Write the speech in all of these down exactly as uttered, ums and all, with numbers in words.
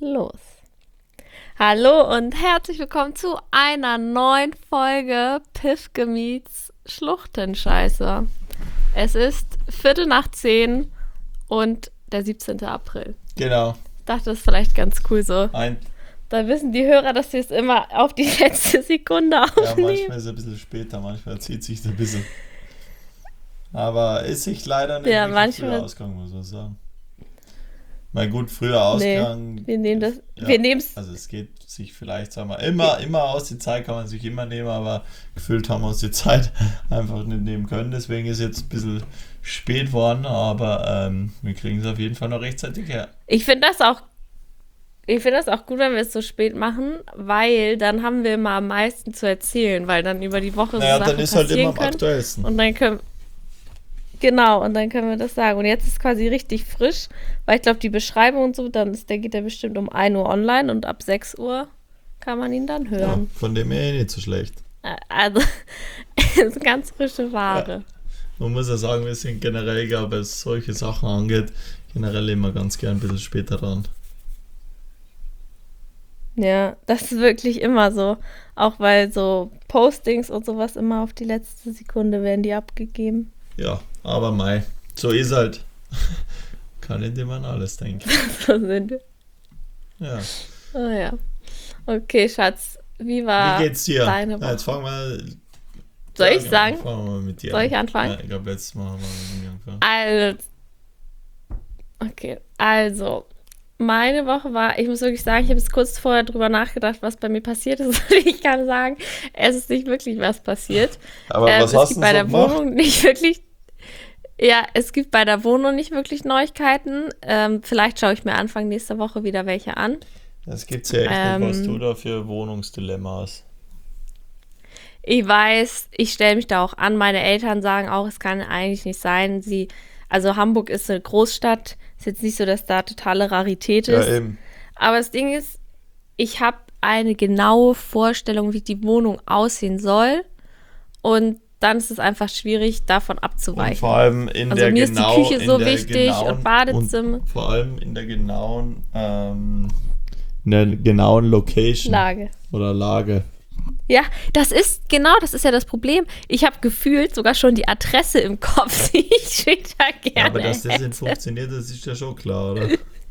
los. Hallo und herzlich willkommen zu einer neuen Folge Piffke meets Schluchtenscheiße. Es ist Viertel nach zehn und der siebzehnten April. Genau. Ich dachte, das ist vielleicht ganz cool so. Ein, Da wissen die Hörer, dass wir es immer auf die letzte Sekunde ja, aufnehmen. manchmal ist es ein bisschen später, manchmal zieht sich ein bisschen. Aber ist sich leider nicht Ja, wirklich manchmal- früher ausgegangen, muss man sagen. Mal gut, früher ausgegangen. Wir nehmen das, ja, wir nehmen es. Also es geht sich vielleicht, sagen wir, immer, immer aus, die Zeit kann man sich immer nehmen, aber gefühlt haben wir uns die Zeit einfach nicht nehmen können. Deswegen ist jetzt ein bisschen spät worden, aber ähm, wir kriegen es auf jeden Fall noch rechtzeitig her. Ich finde das auch, ich finde das auch gut, wenn wir es so spät machen, weil dann haben wir immer am meisten zu erzählen, weil dann über die Woche Naja, so Sachen dann ist halt passieren immer am können. aktuellsten. Und dann können genau, und dann können wir das sagen. Und jetzt ist quasi richtig frisch, weil ich glaube, die Beschreibung und so, dann ist, der geht ja bestimmt um ein Uhr online und ab sechs Uhr kann man ihn dann Ja, hören. von dem her eh nicht so schlecht. Äh, Also, es ist ganz frische Ware. Man muss ja sagen, wir sind generell, glaube ich, was solche Sachen angeht, generell immer ganz gern ein bisschen später dran. Ja, das ist wirklich immer so. Auch weil so Postings und sowas immer auf die letzte Sekunde werden die abgegeben. Ja, aber mei, so ist halt. Kann nicht immer an alles denken. So sind wir. Ja. Oh ja. Okay, Schatz, wie war Wie geht's dir? deine Na, jetzt Woche? fangen wir. Soll ich Ja, sagen? Fangen wir mal mit dir Soll an. ich anfangen? Ja, ich glaube, letztes Mal haben wir mit mir angefangen. Also, okay, also, meine Woche war, ich muss wirklich sagen, ich habe jetzt kurz vorher drüber nachgedacht, was bei mir passiert ist. Und ich kann sagen, es ist nicht wirklich was passiert. Aber Ähm, was es hast gibt du bei so der gemacht? Wohnung nicht wirklich, ja, es gibt bei der Wohnung nicht wirklich Neuigkeiten. Ähm, vielleicht schaue ich mir Anfang nächster Woche wieder welche an. Das gibt's ja echt Ähm, nicht, was du da für Wohnungsdilemma hast. Ich weiß, ich stelle mich da auch an. Meine Eltern sagen auch, es kann eigentlich nicht sein. Sie, also Hamburg ist eine Großstadt. Ist jetzt nicht so, dass da totale Rarität Ja, ist. eben. Aber das Ding ist, ich habe eine genaue Vorstellung, wie die Wohnung aussehen soll. Und dann ist es einfach schwierig, davon Und abzuweichen. vor allem in Also der mir ist die genau, Küche in so der wichtig genauen, und Badezimmer. Und vor allem in der genauen, ähm, in der genauen Location Lage. oder Lage. Ja, das ist, genau, das ist ja das Problem. Ich habe gefühlt sogar schon die Adresse im Kopf, die ich später gerne Ja, aber dass das hätte. nicht funktioniert, das ist ja schon klar, oder?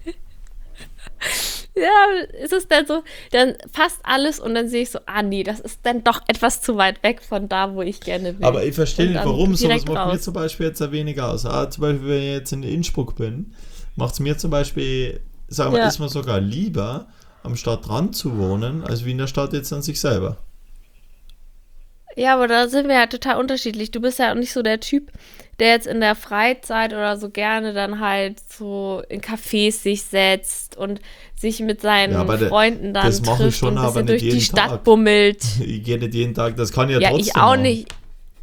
Ja, ist es dann so, dann passt alles und dann sehe ich so, ah nee, das ist dann doch etwas zu weit weg von da, wo ich gerne will. Aber ich verstehe Und nicht, dann warum. Sowas direkt macht mir raus. zum Beispiel jetzt ein wenig aus. Ah, zum Beispiel, wenn ich jetzt in Innsbruck bin, macht es mir zum Beispiel, sagen wir, Ja. ist mir sogar lieber, am Stadtrand zu wohnen, als wie in der Stadt jetzt an sich selber. Ja, aber da sind wir ja total unterschiedlich. Du bist ja auch nicht so der Typ, der jetzt in der Freizeit oder so gerne dann halt so in Cafés sich setzt und sich mit seinen Ja, aber da- Freunden dann das mache ich trifft schon, und ein aber bisschen nicht durch die jeden Stadt Tag. bummelt. Ich gehe nicht jeden Tag, das kann ich ja, Ja, trotzdem ich auch machen. nicht.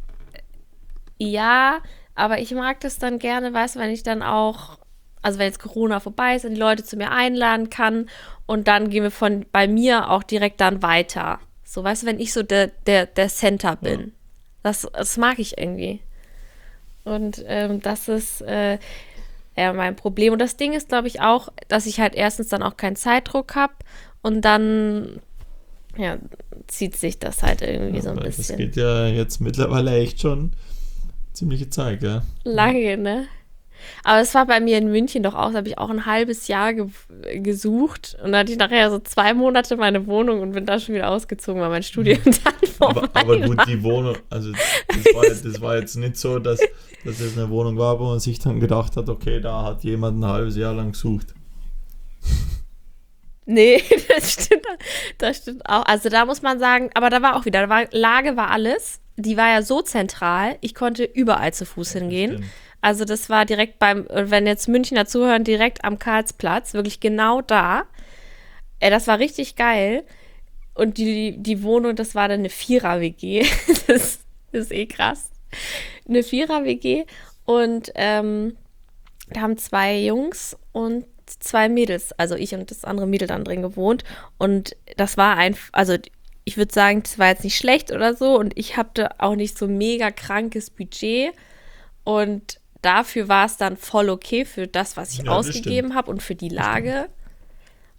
Ja, aber ich mag das dann gerne, weißt du, wenn ich dann auch, also wenn jetzt Corona vorbei ist und die Leute zu mir einladen kann und dann gehen wir von bei mir auch direkt dann weiter. So, weißt du, wenn ich so der, der, der Center bin. Ja. Das, das mag ich irgendwie. Und ähm, das ist äh, ja mein Problem. Und das Ding ist, glaube ich, auch, dass ich halt erstens dann auch keinen Zeitdruck habe und dann ja, zieht sich das halt irgendwie so ein Aber das bisschen. geht ja jetzt mittlerweile echt schon ziemliche Zeit, gell? Lange, ne? Aber es war bei mir in München doch auch, da habe ich auch ein halbes Jahr ge gesucht und dann hatte ich nachher so zwei Monate meine Wohnung und bin da schon wieder ausgezogen, weil mein Studium dann vorbei Aber, aber gut, war. die Wohnung, also das war, jetzt- das war jetzt nicht so, dass, dass es eine Wohnung war, wo man sich dann gedacht hat, okay, da hat jemand ein halbes Jahr lang gesucht. Nee, das stimmt, das stimmt auch. Also da muss man sagen, aber da war auch wieder, da war, Lage war alles, die war ja so zentral, ich konnte überall zu Fuß hingehen. Stimmt. Also das war direkt beim, wenn jetzt Münchner zuhören, direkt am Karlsplatz, wirklich genau da. Äh, das war richtig geil. Und die, die Wohnung, das war dann eine Vierer-W G. Das ist eh krass. Eine Vierer-W G. Und ähm, da haben zwei Jungs und zwei Mädels, also ich und das andere Mädel dann drin gewohnt. Und das war ein, also ich würde sagen, das war jetzt nicht schlecht oder so. Und ich hatte auch nicht so mega krankes Budget. Und dafür war es dann voll okay für das, was ich Ja, das ausgegeben habe und für die Lage.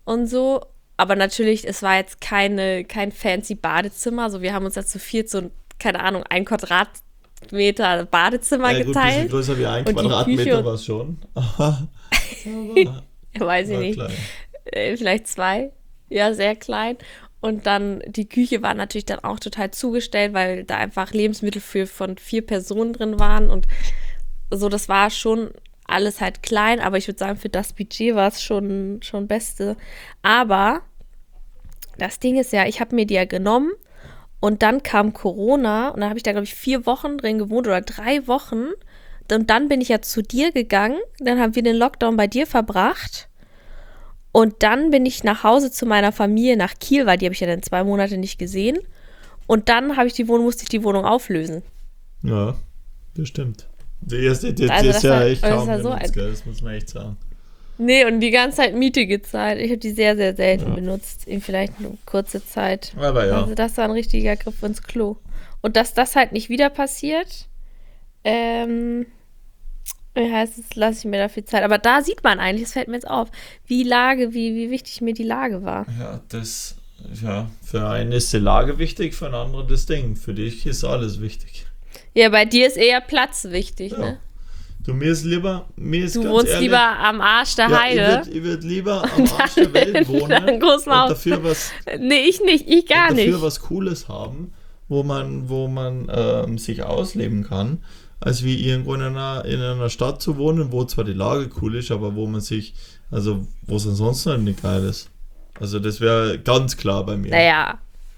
und so. Aber natürlich, es war jetzt keine, kein fancy Badezimmer. Also wir haben uns jetzt zu viert so, keine Ahnung, ein Quadratmeter Badezimmer Ja, gut, ein bisschen geteilt. größer wie ein Und die Quadratmeter Küche- war es schon. Aber Weiß ich war nicht. klein. Äh, vielleicht zwei. Ja, sehr klein. Und dann die Küche war natürlich dann auch total zugestellt, weil da einfach Lebensmittel für von vier Personen drin waren. Und so, das war schon alles halt klein. Aber ich würde sagen, für das Budget war es schon, schon Beste. Aber das Ding ist ja, ich habe mir die ja genommen und dann kam Corona und dann habe ich da, glaube ich, vier Wochen drin gewohnt oder drei Wochen. Und dann bin ich ja zu dir gegangen. Dann haben wir den Lockdown bei dir verbracht. Und dann bin ich nach Hause zu meiner Familie nach Kiel, weil die habe ich ja dann zwei Monate nicht gesehen. Und dann habe ich die Wohnung, musste ich die Wohnung auflösen. Ja, bestimmt. Die ist, die, die, die Also ist das ja war- echt das kaum war so benutzt, ein- gell? Das muss man echt sagen. Nee, und die ganze Zeit Miete gezahlt. Ich habe die sehr, sehr selten Ja. benutzt. In vielleicht eine kurze Zeit. Aber ja. Also das war ein richtiger Griff ins Klo. Und dass das halt nicht wieder passiert, ähm, wie heißt es, lasse ich mir dafür Zeit. Aber da sieht man eigentlich, es fällt mir jetzt auf, wie Lage, wie, wie wichtig mir die Lage war. Ja, das, ja, für einen ist die Lage wichtig, für einen anderen das Ding. Für dich ist alles wichtig. Ja, bei dir ist eher Platz wichtig, Ja. ne? Du, mir ist lieber, mir ist Du ganz wohnst ehrlich, lieber am Arsch der ja, Heide. ich würde würd lieber am Arsch der Welt in wohnen einem und großen Haus. dafür was, Nee, ich nicht, ich gar und dafür nicht. was Cooles haben, wo man, wo man ähm, sich ausleben kann, als wie irgendwo in einer, in einer Stadt zu wohnen, wo zwar die Lage cool ist, aber wo man sich, also wo es ansonsten nicht geil ist. Also das wäre ganz klar bei mir. Naja.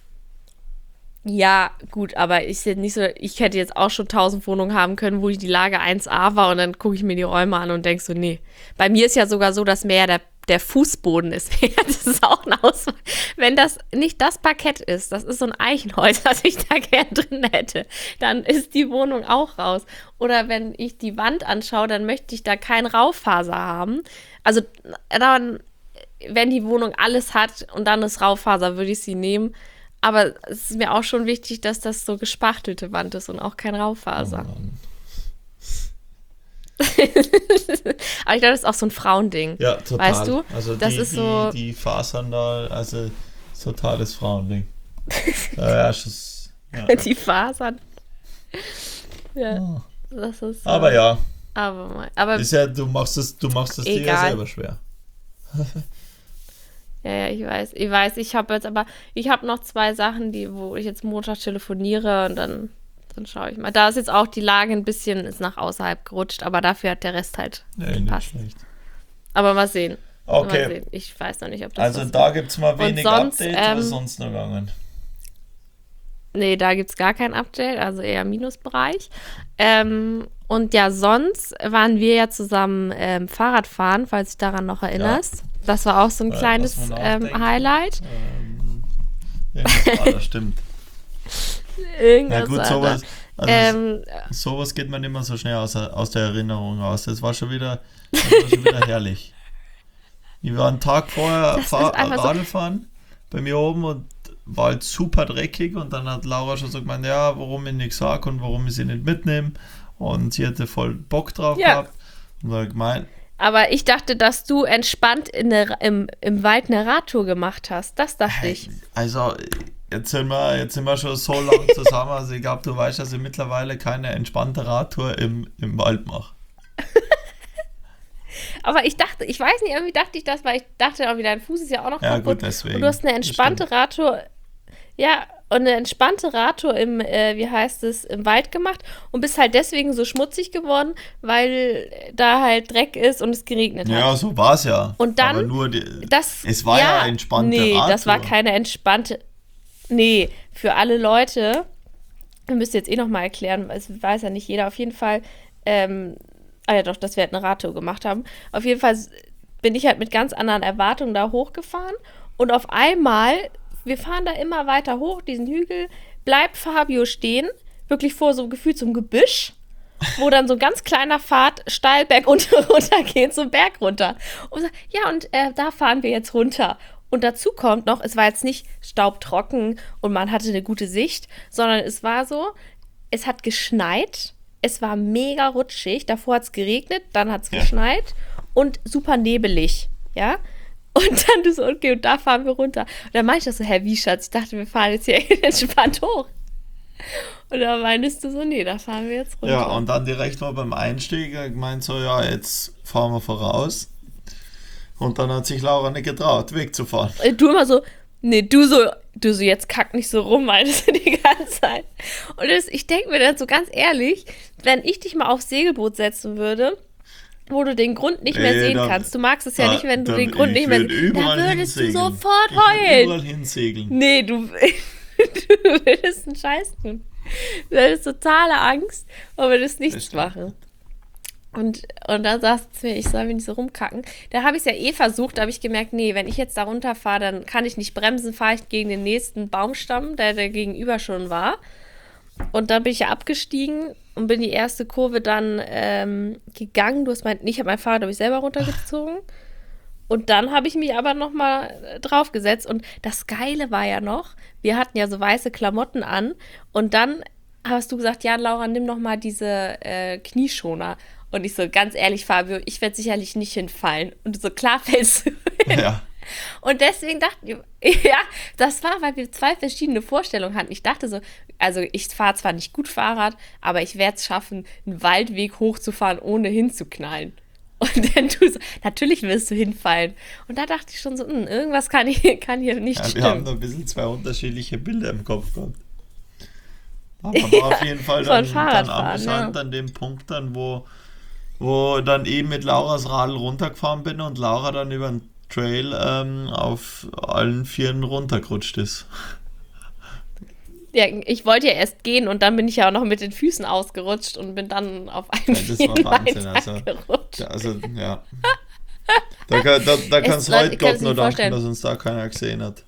Ja, gut, aber ich sehe nicht so, ich hätte jetzt auch schon tausend Wohnungen haben können, wo die Lage eins a war und dann gucke ich mir die Räume an und denke so, nee. Bei mir ist ja sogar so, dass mehr der, der Fußboden ist. Das ist auch ein Auswahl. Wenn das nicht das Parkett ist, das ist so ein Eichenholz, was ich da gern drin hätte, dann ist die Wohnung auch raus. Oder wenn ich die Wand anschaue, dann möchte ich da kein Raufaser haben. Also dann, wenn die Wohnung alles hat und dann ist Raufaser, würde ich sie nehmen. Aber es ist mir auch schon wichtig, dass das so gespachtelte Wand ist und auch kein Oh Raufaser. Mann. Aber ich glaube, das ist auch so ein Frauending. Ja, total. Weißt du? Also Das die, ist so- die, die Fasern da, also totales Frauending. ja, ja, ist, ja. Die Fasern. Ja, Oh. das ist so. Aber ja, Aber, mal- aber ist ja, du machst es, du machst es dir ja Egal. selber schwer. ja, ja, ich weiß. Ich weiß, ich habe jetzt aber, ich habe noch zwei Sachen, die, wo ich jetzt Montag telefoniere und dann, dann schaue ich mal. Da ist jetzt auch die Lage ein bisschen, ist nach außerhalb gerutscht, aber dafür hat der Rest halt Nee, nicht gepasst. schlecht. Aber mal sehen. Mal Okay, sehen. Ich weiß noch nicht, ob das also was da wird. gibt es mal wenig sonst, Updates, ähm, was sonst noch gegangen? Nee, da gibt es gar kein Update, also eher Minusbereich. Ähm, und ja, sonst waren wir ja zusammen ähm, Fahrrad fahren, falls du dich daran noch erinnerst. Das war auch so ein Äh, kleines muss man ähm, nachdenken. Highlight. Ähm, irgendwas war das, stimmt. Irgendwas Ja gut, war sowas, da. also Ähm, sowas geht man immer so schnell aus, der- aus der Erinnerung raus. Das war schon wieder, das war schon wieder herrlich. Ich war einen Tag vorher Das fahr, ist einfach so- Radl fahren bei mir oben und war halt super dreckig und dann hat Laura schon so gemeint, ja, warum ich nichts sage und warum ich sie nicht mitnehme und sie hatte voll Bock drauf Ja. gehabt und dann gemeint, aber ich dachte, dass du entspannt in der, im, im Wald eine Radtour gemacht hast. Das dachte ich. also jetzt sind wir, jetzt sind wir schon so lang zusammen, also ich glaube, du weißt, dass ich mittlerweile keine entspannte Radtour im, im Wald mache. Aber ich dachte, ich weiß nicht, irgendwie dachte ich das, weil ich dachte irgendwie, dein Fuß ist ja auch noch Ja, kaputt. gut, deswegen. Und du hast eine Das entspannte stimmt. Radtour. Ja, und eine entspannte Radtour im, äh, wie heißt es, im Wald gemacht und bist halt deswegen so schmutzig geworden, weil da halt Dreck ist und es geregnet hat. Ja, so war es ja. Und dann- Aber nur die, Das, es war ja, entspannte Nee, Radtour. das war keine entspannte. Nee, für alle Leute, wir müssen jetzt eh nochmal erklären, es weiß ja nicht jeder, auf jeden Fall, ähm, ah ja doch, dass wir halt eine Radtour gemacht haben. Auf jeden Fall bin ich halt mit ganz anderen Erwartungen da hochgefahren und auf einmal, wir fahren da immer weiter hoch, diesen Hügel, bleibt Fabio stehen, wirklich vor so gefühlt zum Gebüsch, wo dann so ein ganz kleiner Pfad steil bergunter runter geht, so einen Berg runter. Und sagt, ja, und äh, da fahren wir jetzt runter. Und dazu kommt noch, es war jetzt nicht staubtrocken und man hatte eine gute Sicht, sondern es war so, es hat geschneit, es war mega rutschig, davor hat es geregnet, dann hat es Ja. geschneit und super nebelig, ja. Und dann du so, okay, und da fahren wir runter. Und dann meinte ich so, hä, wie, Schatz? Ich dachte, wir fahren jetzt hier entspannt hoch. Und dann meintest du so, nee, da fahren wir jetzt runter. Ja, und dann direkt mal beim Einstieg gemeint so, ja, jetzt fahren wir voraus. Und dann hat sich Laura nicht getraut, wegzufahren. Du immer so, nee, du so, du so, jetzt kack nicht so rum, meintest du die ganze Zeit. Und das, ich denke mir dann so ganz ehrlich, wenn ich dich mal aufs Segelboot setzen würde, wo du den Grund nicht mehr Nee, sehen dann- kannst. Du magst es ja da- nicht, wenn du dann- den Grund ich nicht mehr würd siehst. überall Da würdest du hinsegeln. sofort Ich würd heulen. überall hinsegeln. Nee, du, du würdest einen Scheiß tun. Du hättest totale Angst und würdest nichts stimmt. machen. Und, und dann sagst du mir, ich soll mich nicht so rumkacken. Da habe ich es ja eh versucht, da habe ich gemerkt, nee, wenn ich jetzt da runterfahre, dann kann ich nicht bremsen, fahre ich gegen den nächsten Baumstamm, der der gegenüber schon war. Und dann bin ich ja abgestiegen und bin die erste Kurve dann ähm, gegangen. Du hast mein, ich habe mein Fahrrad habe ich selber runtergezogen. Und dann habe ich mich aber nochmal draufgesetzt. Und das Geile war ja noch, wir hatten ja so weiße Klamotten an. Und dann hast du gesagt, ja, Laura, nimm noch mal diese äh, Knieschoner. Und ich so, ganz ehrlich, Fabio, ich werde sicherlich nicht hinfallen. Und du so, klar fällst du hin. Ja. Und deswegen dachte ich, ja, das war, weil wir zwei verschiedene Vorstellungen hatten. Ich dachte so, also ich fahre zwar nicht gut Fahrrad, aber ich werde es schaffen, einen Waldweg hochzufahren, ohne hinzuknallen. Und dann du so, natürlich wirst du hinfallen. Und da dachte ich schon so, hm, irgendwas kann, ich, kann hier nicht Ja, wir stimmen. haben da ein bisschen zwei unterschiedliche Bilder im Kopf gehabt. Aber war auf jeden Fall von dann, dann Fahrradfahren, amüsant ja. an dem Punkt dann, wo, wo dann eben mit Lauras Radl runtergefahren bin und Laura dann über den Trail ähm, auf allen Vieren runtergerutscht ist. Ja, ich wollte ja erst gehen und dann bin ich ja auch noch mit den Füßen ausgerutscht und bin dann auf einen Ja, das Vieren war Wahnsinn, also. weitergerutscht. Ja, also, ja. Da, kann- da, da kannst du Leute, heute ihr könnt Gott es nur nicht danken, vorstellen. dass uns da keiner gesehen hat.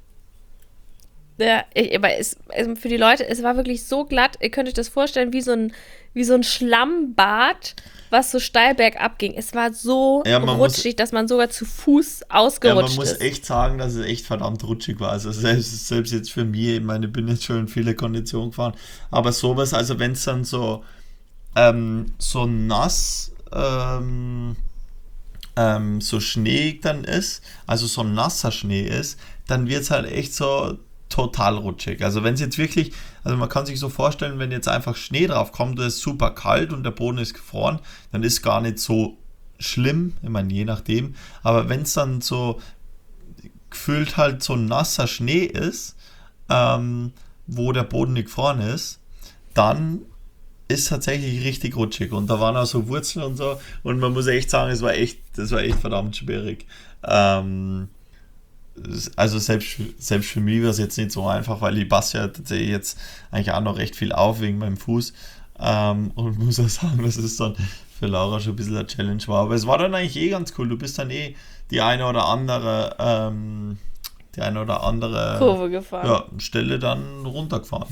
Ja, ich, aber es, also für die Leute, es war wirklich so glatt, ihr könnt euch das vorstellen, wie so ein, wie so ein Schlammbad, was so steil bergab ging. Es war so Ja, man rutschig, muss- dass man sogar zu Fuß Ja, ausgerutscht man muss ist. echt sagen, dass es echt verdammt rutschig war. Also selbst, selbst jetzt für mich, ich meine, ich bin jetzt schon in viele Konditionen gefahren, aber sowas, also wenn es dann so, ähm, so nass, ähm, ähm, so Schnee dann ist, also so nasser Schnee ist, dann wird es halt echt so total rutschig. Also wenn es jetzt wirklich, also man kann sich so vorstellen, wenn jetzt einfach Schnee drauf kommt, das ist super kalt und der Boden ist gefroren, dann ist gar nicht so schlimm, ich meine, je nachdem, aber wenn es dann so gefühlt halt so nasser Schnee ist, ähm, wo der Boden nicht gefroren ist, dann ist tatsächlich richtig rutschig und da waren auch so Wurzeln und so und man muss echt sagen, es war echt, das war echt verdammt schwierig. Ähm, also selbst, selbst für mich war es jetzt nicht so einfach, weil ich passe ja tatsächlich jetzt eigentlich auch noch recht viel auf wegen meinem Fuß ähm, und muss auch sagen, dass es dann für Laura schon ein bisschen eine Challenge war, aber es war dann eigentlich eh ganz cool, du bist dann eh die eine oder andere ähm, die eine oder andere Kurve gefahren. ja, Stelle dann runtergefahren.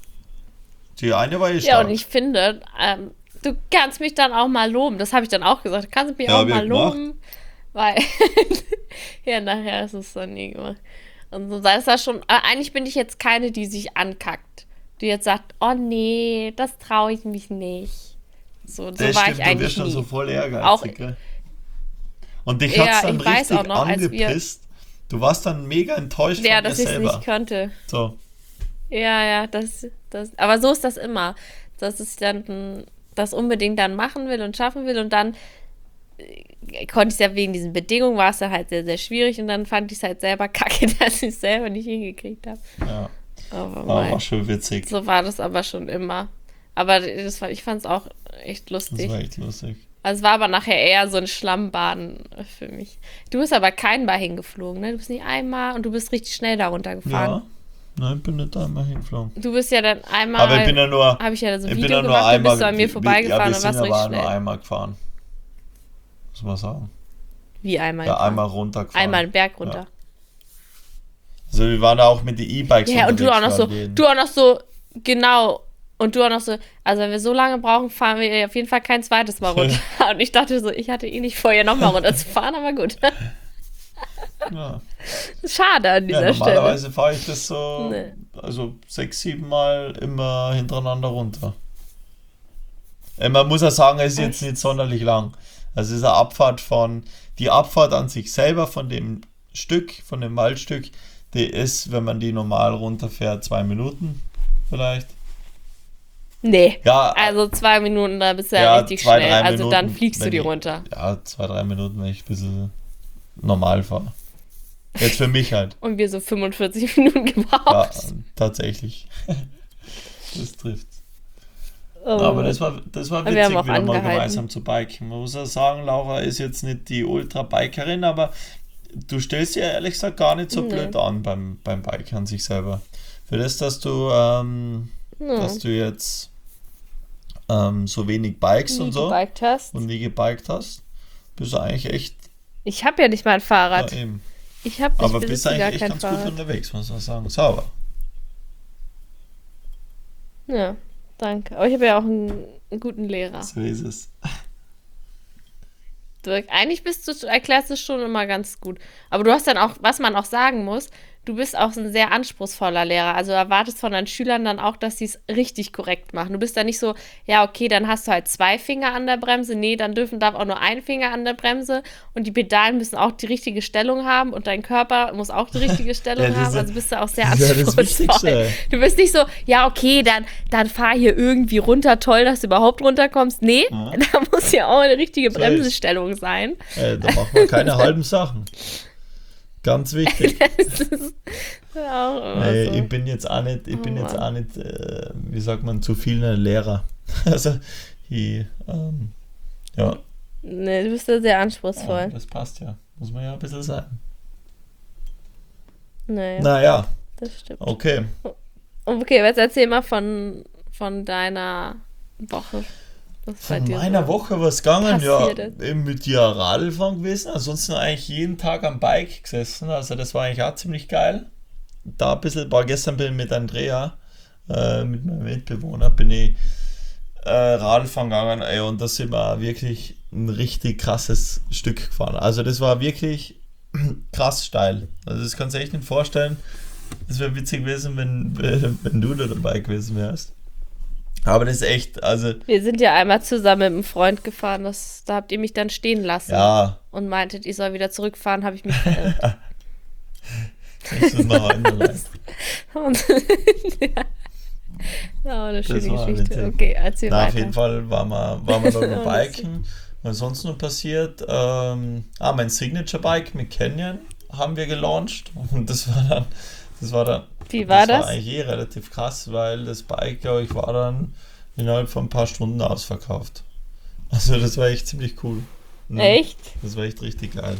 Die eine war eh Ja, stark. und ich finde, ähm, du kannst mich dann auch mal loben. Das habe ich dann auch gesagt. Du kannst mich Ja, auch hab ich mal gemacht. loben. Weil, ja, nachher ist es dann nie gemacht. Und so, das war schon, äh, eigentlich bin ich jetzt keine, die sich ankackt. Die jetzt sagt, oh nee, das traue ich mich nicht. So, so Das war stimmt, ich du eigentlich wirst dann nie. so voll ehrgeizig, Auch- gell? Und dich Ja, hat's dann ich weiß richtig auch noch, als wir- angepisst. Du warst dann mega enttäuscht Ja, von dir dass ich es selber. nicht könnte. So. Ja, ja, das, das, aber so ist das immer. Dass ich dann hm, das unbedingt dann machen will und schaffen will und dann äh, konnte ich es ja wegen diesen Bedingungen, war es ja halt sehr, sehr schwierig und dann fand ich es halt selber kacke, dass ich es selber nicht hingekriegt habe. Ja, Aber war, mei, war schon witzig. so war das aber schon immer. Aber das war, ich fand es auch echt Das lustig. war echt lustig. Also es war aber nachher eher so ein Schlammbaden für mich. Du bist aber kein Mal hingeflogen, ne? Du bist nicht einmal und du bist richtig schnell darunter gefahren. Ja, nein, ich bin nicht einmal hingeflogen. Du bist ja dann einmal, Aber ich bin ja nur, habe ich ja so ein ich bin Video ja nur gemacht, dann einmal, bist du an mir vorbeigefahren ja, und wir warst sind richtig aber nur schnell. einmal gefahren. Muss man sagen. Wie einmal? Ja, gefahren? einmal runtergefahren. Einmal einen Berg runter. Also wir waren da auch mit den E-Bikes Ja, und du auch noch so, waren wir in- du auch noch so, genau. Und du auch noch so, also wenn wir so lange brauchen, fahren wir auf jeden Fall kein zweites Mal runter. Und ich dachte so, ich hatte eh nicht vor, hier nochmal runterzufahren, aber gut. Ja. Schade an Ja, dieser Stelle. normalerweise fahre ich das so, Nee. also sechs, sieben Mal immer hintereinander runter. Äh, man muss ja sagen, es ist jetzt nicht sonderlich lang. Also es ist eine Abfahrt von, die Abfahrt an sich selber von dem Stück, von dem Waldstück, die ist, wenn man die normal runterfährt, zwei Minuten vielleicht. Nee, Ja, also zwei Minuten, da bist du ja, ja, richtig zwei, schnell. drei Also Minuten, dann fliegst du wenn die ich- runter. Ja, zwei, drei Minuten, wenn ich ein bisschen normal fahre. Jetzt für mich halt. Und wir so fünfundvierzig Minuten Ja, gebraucht. tatsächlich. Das trifft. Oh. Aber das war, das war Wir witzig, haben auch wieder mal angehalten. gemeinsam zu biken. Man muss auch sagen, Laura ist jetzt nicht die Ultra-Bikerin, aber du stellst dir ehrlich gesagt gar nicht so Nee. blöd an beim, beim Biken an sich selber. Für das, dass du, ähm, Ja. dass du jetzt ähm, so wenig bikest Nie und so gebiked hast. und nie gebiked hast, bist du eigentlich echt, Ich habe ja nicht mal ein ja, Fahrrad. eben. Ich habe Aber ich bist besitze gar eigentlich echt kein ganz gut Fahrrad. unterwegs, muss man sagen. Sauber. Ja, danke. Aber ich habe ja auch einen, einen guten Lehrer. So ist es. Du, eigentlich bist du, erklärst du es schon immer ganz gut. Aber du hast dann auch, was man auch sagen muss, du bist auch ein sehr anspruchsvoller Lehrer. Also erwartest von deinen Schülern dann auch, dass sie es richtig korrekt machen. Du bist dann nicht so, ja, okay, dann hast du halt zwei Finger an der Bremse. Nee, dann dürfen darf auch nur ein Finger an der Bremse. Und die Pedalen müssen auch die richtige Stellung haben. Und dein Körper muss auch die richtige Stellung Ja, das haben. ist- Also bist du auch sehr das ist ja das anspruchsvoll. Wichtigste. Du bist nicht so, ja, okay, dann, dann fahr hier irgendwie runter. Toll, dass du überhaupt runterkommst. Nee, Ja. da muss ja auch eine richtige So ist. Bremsestellung sein. Äh, da machen wir keine halben Sachen. Ganz wichtig. Das ist auch immer Äh, so. ich bin jetzt auch nicht, ich bin Oh jetzt Mann. auch nicht, äh, wie sagt man, zu viel ein Lehrer. Also, ich, ähm, ja, Nee, du bist ja sehr ja, anspruchsvoll. das passt ja. Muss man ja ein bisschen sagen. Naja, Naja, das stimmt. okay. Okay, jetzt erzähl mal von, von deiner Woche. Was bei Von dir meiner so Woche was gegangen, ja, passiert ist. eben mit dir Radlfahren gewesen, ansonsten eigentlich jeden Tag am Bike gesessen, also das war eigentlich auch ziemlich geil. Da ein bisschen, war gestern bin ich mit Andrea, äh, mit meinem Mitbewohner, bin ich äh, Radlfahren gegangen, ey, und da sind wir wirklich ein richtig krasses Stück gefahren. Also das war wirklich krass steil. Also das kannst du echt nicht vorstellen. Das wäre witzig gewesen, wenn, wenn du da dabei gewesen wärst. Aber das ist echt, also Wir sind ja einmal zusammen mit einem Freund gefahren, das, da habt ihr mich dann stehen lassen ja, und meintet, ich soll wieder zurückfahren, habe ich mich verirrt. das ist noch einmal. Und, ja. Ja, eine schöne war Geschichte. witzig. Okay, erzähl Na, auf weiter. jeden Fall waren wir, waren wir da noch Ja, biken. Was sonst noch passiert? Ähm, ah, mein Signature Bike mit Canyon haben wir gelauncht. Und das war dann, das war dann, Wie war das das? war eigentlich eh relativ krass, weil das Bike, glaube ich, war dann innerhalb von ein paar Stunden ausverkauft. Also das war echt ziemlich cool. Mhm. Echt? Das war echt richtig geil.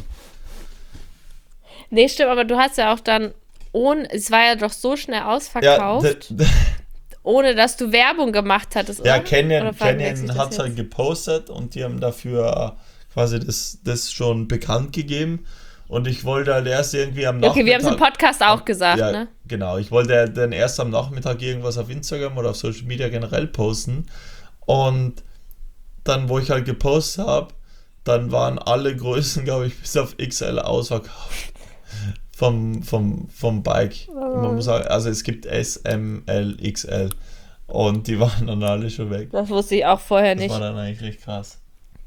Nee, stimmt, aber du hast ja auch dann ohne, es war ja doch so schnell Ja, ausverkauft, d- d- ohne dass du Werbung gemacht hattest, ja oder? Canyon, Oder verwechsel ich Canyon das hat es halt jetzt? gepostet und die haben dafür quasi das, das schon bekannt gegeben. Und ich wollte halt erst irgendwie am Nachmittag... Okay, wir haben es im Podcast auch gesagt, ja, ne? genau. Ich wollte dann erst am Nachmittag irgendwas auf Instagram oder auf Social Media generell posten. Und dann, wo ich halt gepostet habe, dann waren alle Größen, glaube ich, bis auf X L ausverkauft. Vom, vom, vom Bike. Und man muss sagen, also es gibt S, M, L, X L. Und die waren dann alle schon weg. Das wusste ich auch vorher Das nicht. war dann eigentlich recht krass.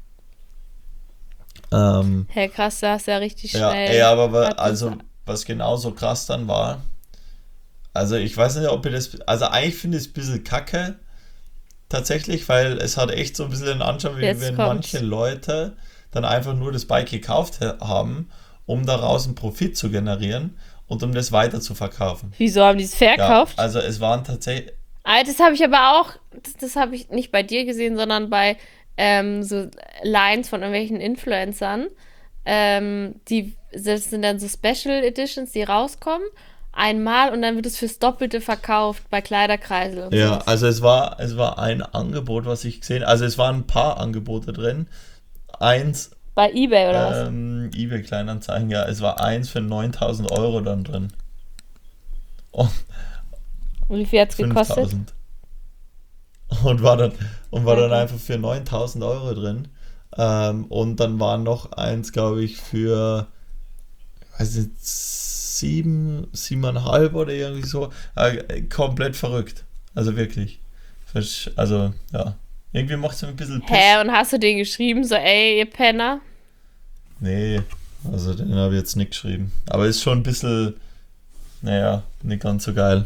Ähm, Hey, krass, da hast du ja richtig ja, schnell. ey, aber wa- hat also, das- was genauso krass dann war, also ich weiß nicht, ob ihr das, also eigentlich finde ich es ein bisschen kacke, tatsächlich, weil es hat echt so ein bisschen den Anschein, wie Jetzt wenn kommt's. manche Leute dann einfach nur das Bike gekauft ha- haben, um daraus einen Profit zu generieren und um das weiter zu verkaufen. Wieso haben die es Ja, verkauft? also es waren tatsächlich, Ah, das habe ich aber auch, das, das habe ich nicht bei dir gesehen, sondern bei ähm, so Lines von irgendwelchen Influencern. Ähm, die, das sind dann so Special Editions, die rauskommen, einmal und dann wird es fürs Doppelte verkauft bei Kleiderkreisel und ja, sowas. also es war, es war ein Angebot, was ich gesehen, also es waren ein paar Angebote drin. Eins, Bei eBay oder was? ähm, eBay Kleinanzeigen, ja, es war eins für neuntausend Euro dann drin. Und Und wie viel hat es gekostet? fünftausend. Und war dann, und war dann Okay. einfach für neuntausend Euro drin. Ähm, und dann war noch eins, glaube ich, für, weiß nicht, sieben, siebeneinhalb oder irgendwie so. Äh, komplett verrückt. Also wirklich. Versch- Also, ja. Irgendwie macht es mir ein bisschen Piss. Hä, und hast du den geschrieben, so, ey, ihr Penner? Nee, also den habe ich jetzt nicht geschrieben. Aber ist schon ein bisschen, naja, nicht ganz so geil.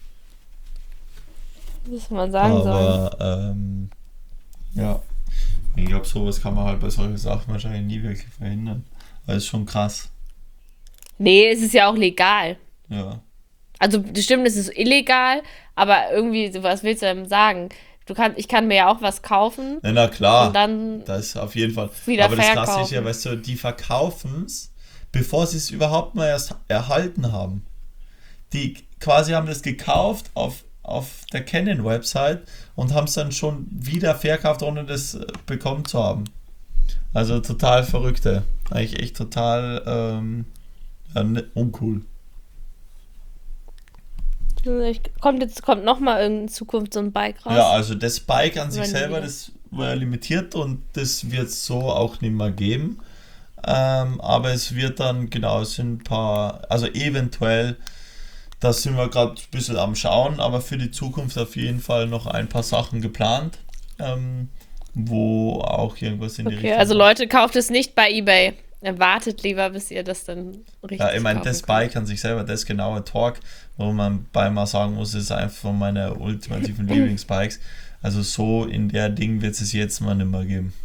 Was man sagen soll. Aber, ähm, ja. Ich glaube, sowas kann man halt bei solchen Sachen wahrscheinlich nie wirklich verhindern. Weil es ist schon krass. Nee, es ist ja auch legal. Ja. Also, das stimmt, es ist illegal, aber irgendwie, so, was willst du denn sagen? Du kannst, ich kann mir ja auch was kaufen Na, na klar, und dann das ist auf jeden Fall. wieder Aber das Krasse verkaufen. ist ja, weißt du, die verkaufen es, bevor sie es überhaupt mal erst erhalten haben. Die quasi haben das gekauft auf, auf der Canon-Website und haben es dann schon wieder verkauft, ohne das äh, bekommen zu haben. Also total verrückte. Eigentlich echt total ähm, ja, ne- uncool. Ich- Kommt jetzt kommt noch mal in Zukunft so ein Bike raus. Ja, also das Bike an sich Wenn selber, wieder. das war ja limitiert und das wird es so auch nicht mehr geben. Ähm, aber es wird dann, genau, es sind ein paar, also eventuell, da sind wir gerade ein bisschen am Schauen, aber für die Zukunft auf jeden Fall noch ein paar Sachen geplant, ähm, wo auch irgendwas in die Okay, Richtung also kommt. Leute, kauft es nicht bei eBay. Wartet lieber, bis ihr das dann richtig Ja, ich meine, kaufen das könnt. Bike an sich selber, das genaue Torque, wo man bei mal sagen muss, ist einfach von meiner ultimativen Lieblingsbikes. Also so in der Ding wird es jetzt mal nicht mehr geben.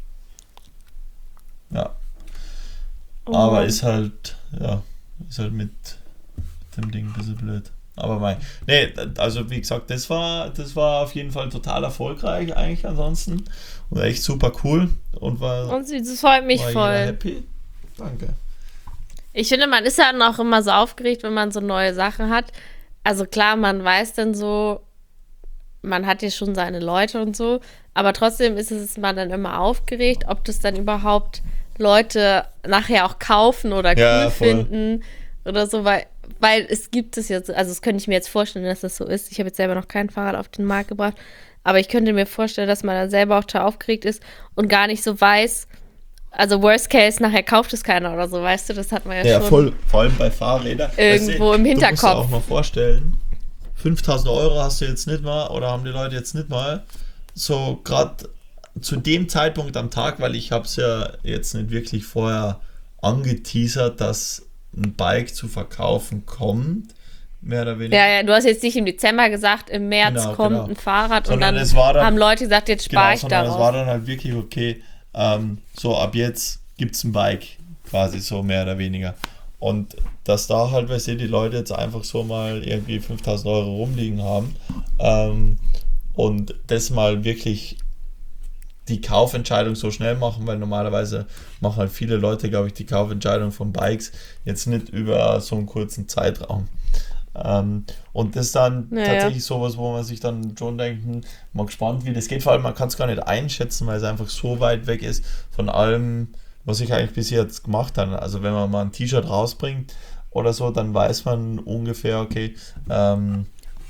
Ja, Oh aber Mann. ist halt, ja, ist halt mit dem Ding ein bisschen blöd. Aber mein, nee, also wie gesagt, das war, das war auf jeden Fall total erfolgreich eigentlich ansonsten und echt super cool und war, Und sie- das freut mich war jeder voll. happy. Danke. Ich finde, man ist ja noch immer so aufgeregt, wenn man so neue Sachen hat. Also klar, man weiß dann so, man hat ja schon seine Leute und so, aber trotzdem ist es man dann immer aufgeregt, ob das dann überhaupt Leute nachher auch kaufen oder cool Ja, voll. finden oder so, weil, weil es gibt es jetzt, also das könnte ich mir jetzt vorstellen, dass das so ist. Ich habe jetzt selber noch kein Fahrrad auf den Markt gebracht, aber ich könnte mir vorstellen, dass man dann selber auch total aufgeregt ist und gar nicht so weiß, also worst case, nachher kauft es keiner oder so, weißt du, das hat man ja, Ja, schon. voll, vor allem bei Fahrrädern. Irgendwo im Du musst dir Hinterkopf. auch mal vorstellen, fünftausend Euro hast du jetzt nicht mal oder haben die Leute jetzt nicht mal. So gerade zu dem Zeitpunkt am Tag, weil ich habe es ja jetzt nicht wirklich vorher angeteasert, dass ein Bike zu verkaufen kommt, mehr oder weniger. Ja, ja, du hast jetzt nicht im Dezember gesagt, im März Genau, kommt genau. ein Fahrrad Sondern und dann, es war dann- haben Leute gesagt, jetzt spare Genau, ich sondern es war darauf. dann halt wirklich okay, ähm, so ab jetzt gibt es ein Bike, quasi so mehr oder weniger. Und dass da halt, weil die Leute jetzt einfach so mal irgendwie fünftausend Euro rumliegen haben ähm, und das mal wirklich die Kaufentscheidung so schnell machen, weil normalerweise machen halt viele Leute, glaube ich, die Kaufentscheidung von Bikes jetzt nicht über so einen kurzen Zeitraum. Ähm, und das ist dann Ja, tatsächlich sowas, wo man sich dann schon denkt, hm, mal gespannt, wie das geht. Vor allem, man kann es gar nicht einschätzen, weil es einfach so weit weg ist von allem, was ich eigentlich bis jetzt gemacht habe. Also wenn man mal ein T-Shirt rausbringt oder so, dann weiß man ungefähr, okay, ähm,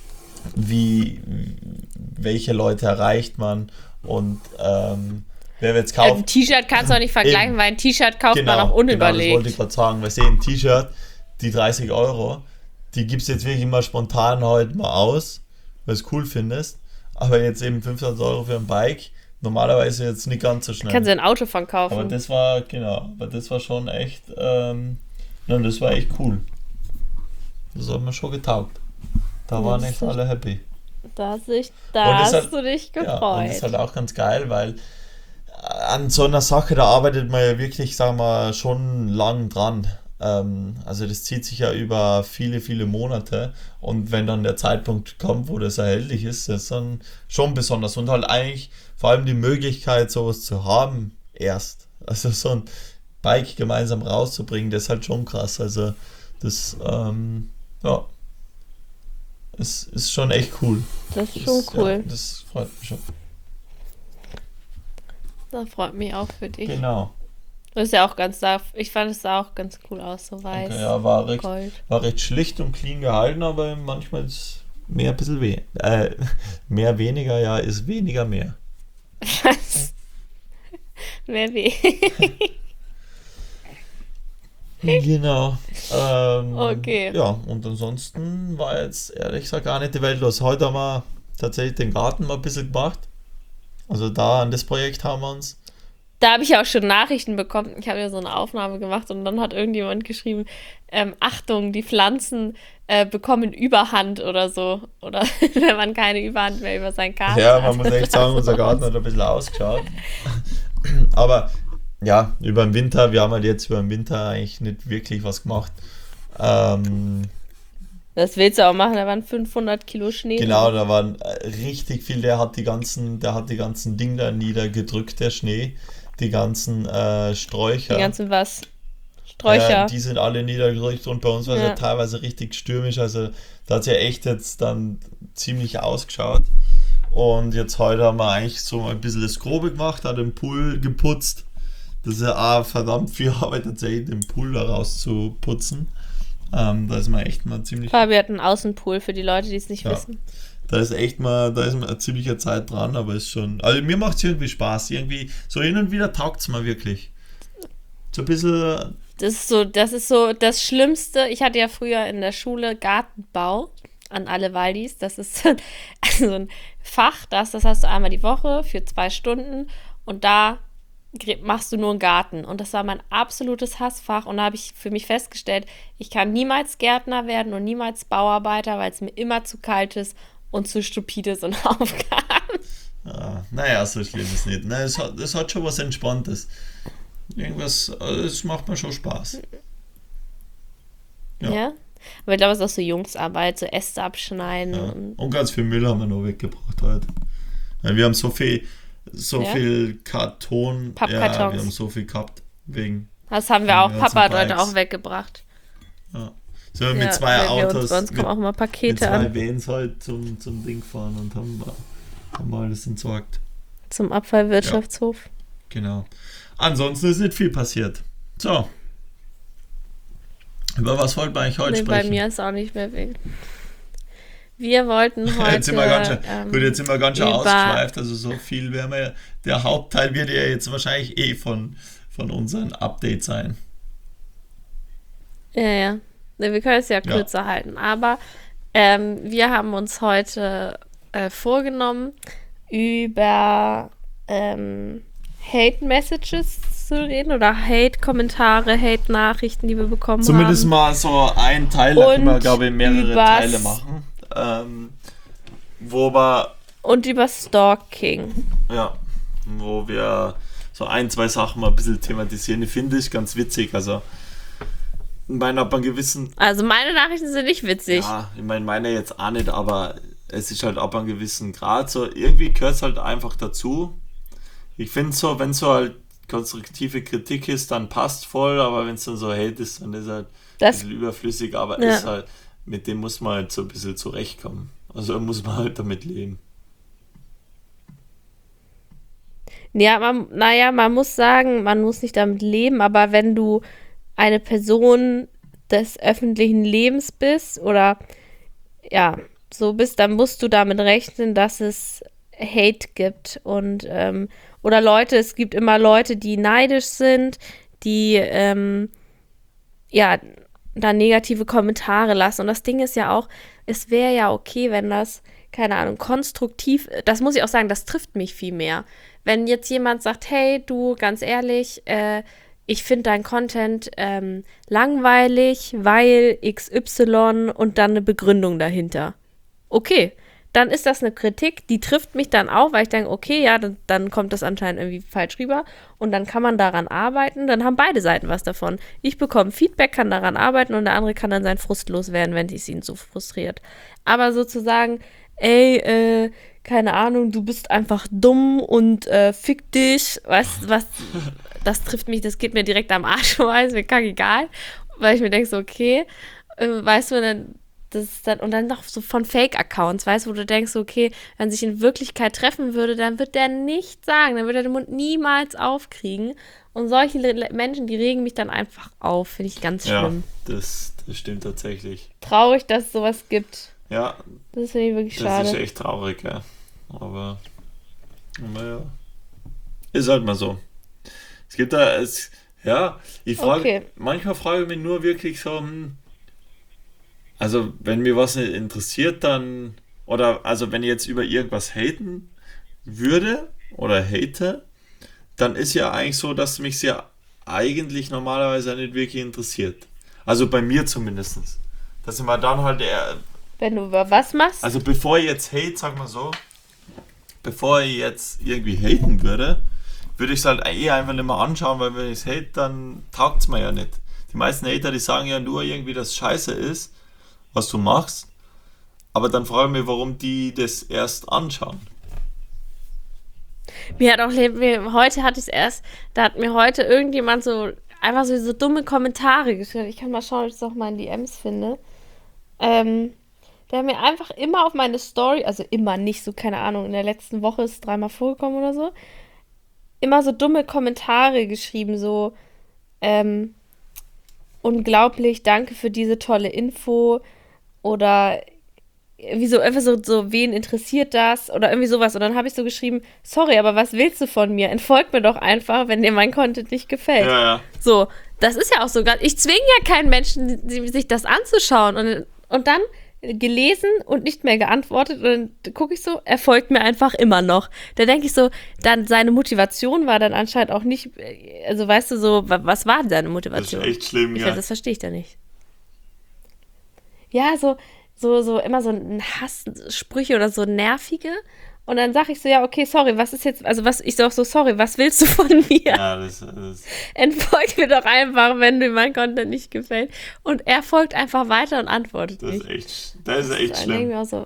wie, welche Leute erreicht man und ähm, wer wird es Ja, kaufen. ein T-Shirt kannst du auch nicht vergleichen, Eben. weil ein T-Shirt kauft man auch Genau, das unüberlegt. wollte ich gerade sagen. Weil ein T-Shirt, die dreißig Euro, die gibst jetzt wirklich immer spontan heute mal aus, weil du es cool findest. Aber jetzt eben fünftausend Euro für ein Bike, normalerweise jetzt nicht ganz so schnell. Kannst du ein Auto von kaufen. Aber das war, genau, aber das war schon echt, ähm, nein, das war echt cool. Das hat mir schon getaugt. Da Ja, waren das echt ist- alle happy. da hast, dich, Und da es hast hat- du dich Ja, und gefreut. das ist halt auch ganz geil, weil an so einer Sache, da arbeitet man ja wirklich, sagen wir, schon lang dran. Ähm, also das zieht sich ja über viele, viele Monate und wenn dann der Zeitpunkt kommt, wo das erhältlich ist, das ist dann schon besonders und halt eigentlich vor allem die Möglichkeit, sowas zu haben, erst. Also so ein Bike gemeinsam rauszubringen, das ist halt schon krass. Also das, ähm, ja, es ist schon echt cool. Das ist schon Das, cool. Ja, das freut mich schon. Das freut mich auch für dich. Genau. Das ist ja auch ganz, sah- ich fand es sah auch ganz cool aus, so weiß, Okay, ja, war recht, Gold. war recht schlicht und clean gehalten, aber manchmal ist mehr ein bisschen weh. Äh, mehr weniger, ja, ist weniger mehr. Was? Mehr weh. Genau. Ähm, Okay. Ja, und ansonsten war jetzt ehrlich gesagt gar nicht die Welt los. Heute haben wir tatsächlich den Garten mal ein bisschen gemacht. Also da an das Projekt haben wir uns. Da habe ich ja auch schon Nachrichten bekommen. Ich habe ja so eine Aufnahme gemacht und dann hat irgendjemand geschrieben, ähm, Achtung, die Pflanzen äh, bekommen Überhand oder so. Oder wenn man keine Überhand mehr über seinen Garten Ja, hat. man muss echt sagen, unser Garten hat ein bisschen ausgeschaut. Aber ja, über den Winter, wir haben halt jetzt über den Winter eigentlich nicht wirklich was gemacht. Ähm, Das willst du auch machen, da waren fünfhundert Kilo Schnee. genau, da waren äh, richtig viel, der hat die ganzen, der hat die ganzen Dinge da niedergedrückt, der Schnee. Die ganzen äh, Sträucher. Die ganzen was? Sträucher. Äh, die sind alle niedergedrückt und bei uns war es ja. ja teilweise richtig stürmisch. Also da hat es ja echt jetzt dann ziemlich ausgeschaut. Und jetzt heute haben wir eigentlich so mal ein bisschen das Grobe gemacht, hat den Pool geputzt. Das ist ja auch verdammt viel Arbeit tatsächlich, den Pool da rauszuputzen. Ähm, da ist man echt mal ziemlich... Fabi hat einen Außenpool für die Leute, die es nicht ja. wissen. Da ist echt mal, da ist mal eine ziemliche Zeit dran, aber ist schon, also mir macht es irgendwie Spaß, irgendwie, so hin und wieder taugt es mal wirklich. So ein bisschen... Das ist so, das ist so das Schlimmste. Ich hatte ja früher in der Schule Gartenbau an alle Waldis. Das ist so ein Fach, das, das hast du einmal die Woche für zwei Stunden und da machst du nur einen Garten. Und das war mein absolutes Hassfach. Und da habe ich für mich festgestellt, ich kann niemals Gärtner werden und niemals Bauarbeiter, weil es mir immer zu kalt ist und zu stupide sind Aufgaben. Ja, naja, so schlimm ist es nicht. Na, es, hat, es hat schon was Entspanntes. Irgendwas, es macht mir schon Spaß. Ja. ja? Aber ich glaube, es ist auch so Jungsarbeit, so Äste abschneiden. Ja. Und, und ganz viel Müll haben wir noch weggebracht heute. Weil wir haben so viel, so ja? viel Karton. Pappkartons. Ja, wir haben so viel gehabt. Wegen, das haben wir auch. Papa hat heute auch weggebracht. Ja. So ja, mit zwei wir, Autos. Uns, bei uns kommen auch mal Pakete mit zwei an. Vans halt zum, zum Ding fahren und haben, haben wir alles entsorgt. Zum Abfallwirtschaftshof. Ja, genau. Ansonsten ist nicht viel passiert. So. Über was wollten wir eigentlich heute nee, sprechen? Bei mir ist auch nicht mehr viel. Wir wollten heute. Jetzt sind wir ganz schön, ähm, gut, jetzt sind wir ganz schön ausgeschweift. Also so viel werden wir. Der Hauptteil wird ja jetzt wahrscheinlich eh von, von unseren Updates sein. Ja, ja. Wir können es ja kürzer ja. halten. Aber ähm, wir haben uns heute äh, vorgenommen, über ähm, Hate-Messages zu reden oder Hate-Kommentare, Hate-Nachrichten, die wir bekommen Zumindest haben. Zumindest mal so ein Teil, da können wir, glaube ich, mehrere Teile machen. Ähm, wo wir... Und über Stalking. Ja, wo wir so ein, zwei Sachen mal ein bisschen thematisieren. Ich finde ich ganz witzig, also ich meine, ab einem gewissen... Also meine Nachrichten sind nicht witzig. Ja, ich meine, meine jetzt auch nicht, aber es ist halt ab einem gewissen Grad so, irgendwie gehört es halt einfach dazu. Ich finde so, wenn so halt konstruktive Kritik ist, dann passt voll, aber wenn es dann so Hate ist, dann ist halt das, ein bisschen überflüssig, aber ja. ist halt, mit dem muss man halt so ein bisschen zurechtkommen. Also muss man halt damit leben. Ja, man, naja, man muss sagen, man muss nicht damit leben, aber wenn du eine Person des öffentlichen Lebens bist oder ja, so bist, dann musst du damit rechnen, dass es Hate gibt und ähm, oder Leute, es gibt immer Leute, die neidisch sind, die ähm, ja, da negative Kommentare lassen und das Ding ist ja auch, es wäre ja okay, wenn das, keine Ahnung, konstruktiv, das muss ich auch sagen, das trifft mich viel mehr. Wenn jetzt jemand sagt, hey, du, ganz ehrlich, äh, ich finde dein Content ähm, langweilig, weil X Y und dann eine Begründung dahinter. Okay, dann ist das eine Kritik, die trifft mich dann auch, weil ich denke, okay, ja, dann, dann kommt das anscheinend irgendwie falsch rüber und dann kann man daran arbeiten, dann haben beide Seiten was davon. Ich bekomme Feedback, kann daran arbeiten und der andere kann dann sein Frust loswerden, wenn es ihn so frustriert. Aber sozusagen, ey, äh, keine Ahnung, du bist einfach dumm und äh, fick dich, weißt was, das trifft mich, das geht mir direkt am Arsch vorbei, ist mir kackegal, weil ich mir denke so, okay, äh, weißt du, dann, das ist dann, und dann noch so von Fake-Accounts, weißt du, wo du denkst, okay, wenn sich in Wirklichkeit treffen würde, dann wird der nichts sagen, dann wird er den Mund niemals aufkriegen und solche Menschen, die regen mich dann einfach auf, finde ich ganz schlimm. Ja, das, das stimmt tatsächlich. Traurig, dass es sowas gibt. Ja, das finde ich wirklich schade. Das ist echt traurig, ja. Aber, naja, ist halt mal so. Es gibt da, es, ja, ich frage, okay. manchmal frage ich mich nur wirklich so, also wenn mir was nicht interessiert, dann, oder also wenn ich jetzt über irgendwas haten würde, oder hate, dann ist ja eigentlich so, dass mich ja eigentlich normalerweise nicht wirklich interessiert. Also bei mir zumindest. Dass ich mal dann halt eher, Wenn du über was machst? also bevor ich jetzt hate, sag mal so, bevor ich jetzt irgendwie haten würde, würde ich es halt eh einfach nicht mehr anschauen, weil wenn ich es hate, dann taugt es mir ja nicht. Die meisten Hater, die sagen ja nur irgendwie, dass es scheiße ist, was du machst, aber dann frage ich mich, warum die das erst anschauen. Mir hat auch mir, heute hatte ich es erst, da hat mir heute irgendjemand so einfach so, so dumme Kommentare geschrieben. Ich kann mal schauen, ob ich es auch mal in die Ems finde. Ähm, der hat mir einfach immer auf meine Story, also immer nicht so, keine Ahnung, in der letzten Woche ist es dreimal vorgekommen oder so, immer so dumme Kommentare geschrieben, so, ähm, unglaublich, danke für diese tolle Info oder wie so, einfach so, so, wen interessiert das oder irgendwie sowas. Und dann habe ich so geschrieben, sorry, aber was willst du von mir? Entfolgt mir doch einfach, wenn dir mein Content nicht gefällt. Ja, ja. So, das ist ja auch so, ich zwinge ja keinen Menschen, sich das anzuschauen. Und, und dann gelesen und nicht mehr geantwortet und dann gucke ich so, er folgt mir einfach immer noch. Da denke ich so, dann seine Motivation war dann anscheinend auch nicht, also weißt du so, was war denn seine Motivation? Das ist echt schlimm, ich ja. Weiß, das verstehe ich da nicht. Ja, so, so, so immer so ein Hasssprüche oder so nervige. Und dann sage ich so, ja, okay, sorry, was ist jetzt, also was, ich sage so, sorry, was willst du von mir? Ja, das, das Entfolgt mir doch einfach, wenn dir mein Content nicht gefällt. Und er folgt einfach weiter und antwortet das nicht. ist echt, das ist echt Das schlimm. denke ich mir auch so,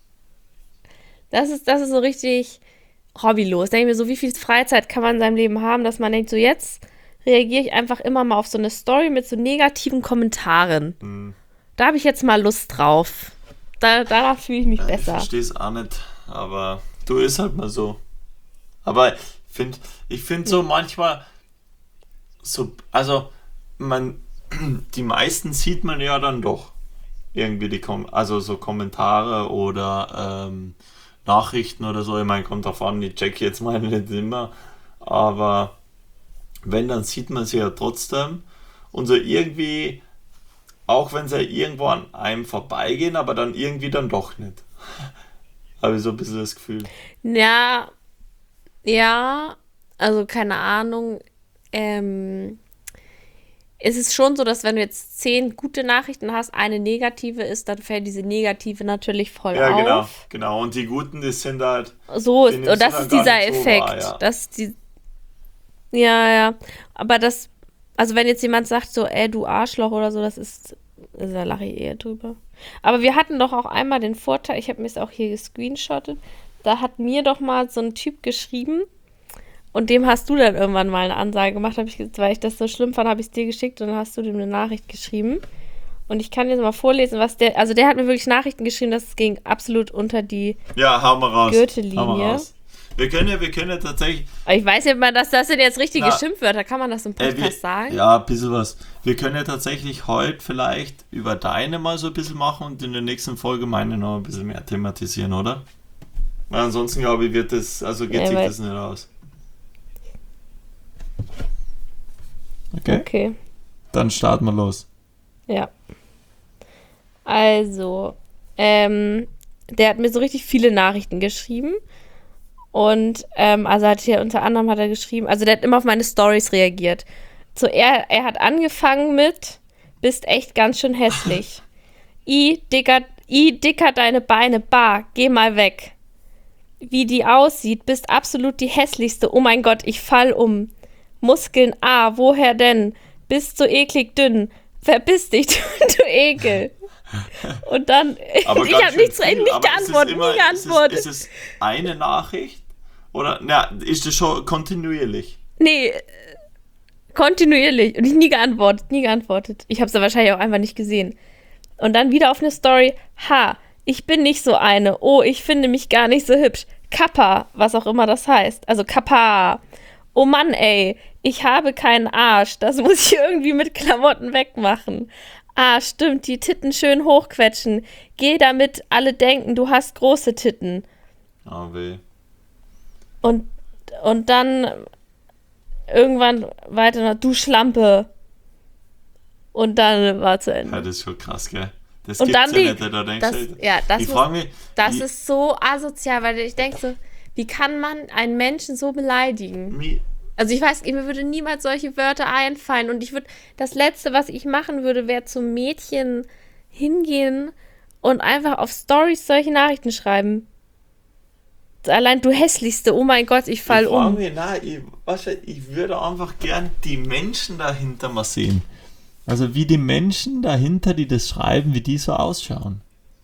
das ist, das ist so richtig hobbylos. Denke ich mir so, wie viel Freizeit kann man in seinem Leben haben, dass man denkt, so jetzt reagiere ich einfach immer mal auf so eine Story mit so negativen Kommentaren. Hm. Da habe ich jetzt mal Lust drauf. Da, danach fühle ich mich Ja, besser. Ich verstehe es auch nicht, aber du ist halt mal so. Aber ich finde ich find so manchmal so, also man, die meisten sieht man ja dann doch irgendwie die Kom- also so Kommentare oder ähm, Nachrichten oder so. Ich meine, kommt drauf an, ich check jetzt meine nicht immer, aber wenn, dann sieht man sie ja trotzdem und so irgendwie, auch wenn sie irgendwo an einem vorbeigehen, aber dann irgendwie dann doch nicht. Habe ich so ein bisschen das Gefühl. Ja, ja, also keine Ahnung. Ähm, es ist schon so, dass wenn du jetzt zehn gute Nachrichten hast, eine negative ist, dann fällt diese negative natürlich voll Ja, auf. genau, genau. Und die Guten, die sind halt. So die ist, nimmst und das du ist dann gar dieser nicht so Effekt. wahr, ja. Das ist die, ja, ja. Aber das, also wenn jetzt jemand sagt so, ey, du Arschloch oder so, das ist, also da lache ich eher drüber. Aber wir hatten doch auch einmal den Vorteil, ich habe mir es auch hier gescreenshottet, da hat mir doch mal so ein Typ geschrieben und dem hast du dann irgendwann mal eine Ansage gemacht, hab ich, weil ich das so schlimm fand, habe ich es dir geschickt und dann hast du dem eine Nachricht geschrieben. Und ich kann jetzt mal vorlesen, was der, also der hat mir wirklich Nachrichten geschrieben, das ging absolut unter die Ja, hau mal raus. Gürtellinie. Hau mal raus. Wir können ja, wir können ja tatsächlich. Aber ich weiß nicht, ob man das, das sind jetzt richtige Na, Schimpfwörter, kann man das im Podcast Äh, wir, sagen? ja, ein bisschen was. Wir können ja tatsächlich heute vielleicht über deine mal so ein bisschen machen und in der nächsten Folge meine noch ein bisschen mehr thematisieren, oder? Weil ansonsten glaube ich, wird das, also geht Ja, sich weil- das nicht aus. Okay, Okay, dann starten wir los. ja. Also, ähm, der hat mir so richtig viele Nachrichten geschrieben. Und, ähm, also hat hier unter anderem hat er geschrieben, also der hat immer auf meine Stories reagiert. So, er, er hat angefangen mit, bist echt ganz schön hässlich. I, dicker, I, dicker deine Beine, bah, geh mal weg. Wie die aussieht, bist absolut die hässlichste. Oh mein Gott, ich fall um. Muskeln, ah, woher denn? Bist so eklig dünn. Verpiss dich, du, du Ekel. Und dann, Aber ich ganz habe schön nicht, viel, nicht aber ist es geantwortet, immer- nie geantwortet. Ist es, ist es eine Nachricht? Oder, na, ist das schon kontinuierlich? Nee, äh, kontinuierlich. Und ich nie geantwortet, nie geantwortet. Ich habe es wahrscheinlich auch einfach nicht gesehen. Und dann wieder auf eine Story. Ha, ich bin nicht so eine. Oh, ich finde mich gar nicht so hübsch. Kappa, was auch immer das heißt. Also Kappa. Oh Mann, ey, ich habe keinen Arsch. Das muss ich irgendwie mit Klamotten wegmachen. Ah, stimmt, die Titten schön hochquetschen. Geh damit alle denken, du hast große Titten. Ah, weh. Und, und dann irgendwann weiter noch, du Schlampe. Und dann war zu Ende. Ja, das ist schon krass, gell? Das Und gibt's dann ja die- nicht, da denkst Das, du, ja, das, ich muss, frage mich, das wie- ist so asozial, weil ich denke so, Wie kann man einen Menschen so beleidigen? Mi- Also ich weiß, mir würde niemals solche Wörter einfallen und ich würde, das Letzte, was ich machen würde, wäre zum Mädchen hingehen und einfach auf Stories solche Nachrichten schreiben. Allein du hässlichste, oh mein Gott, ich fall Ich frage um. mich, nein, ich, weißt du, ich würde einfach gern die Menschen dahinter mal sehen. Also wie die Menschen dahinter, die das schreiben, wie die so ausschauen.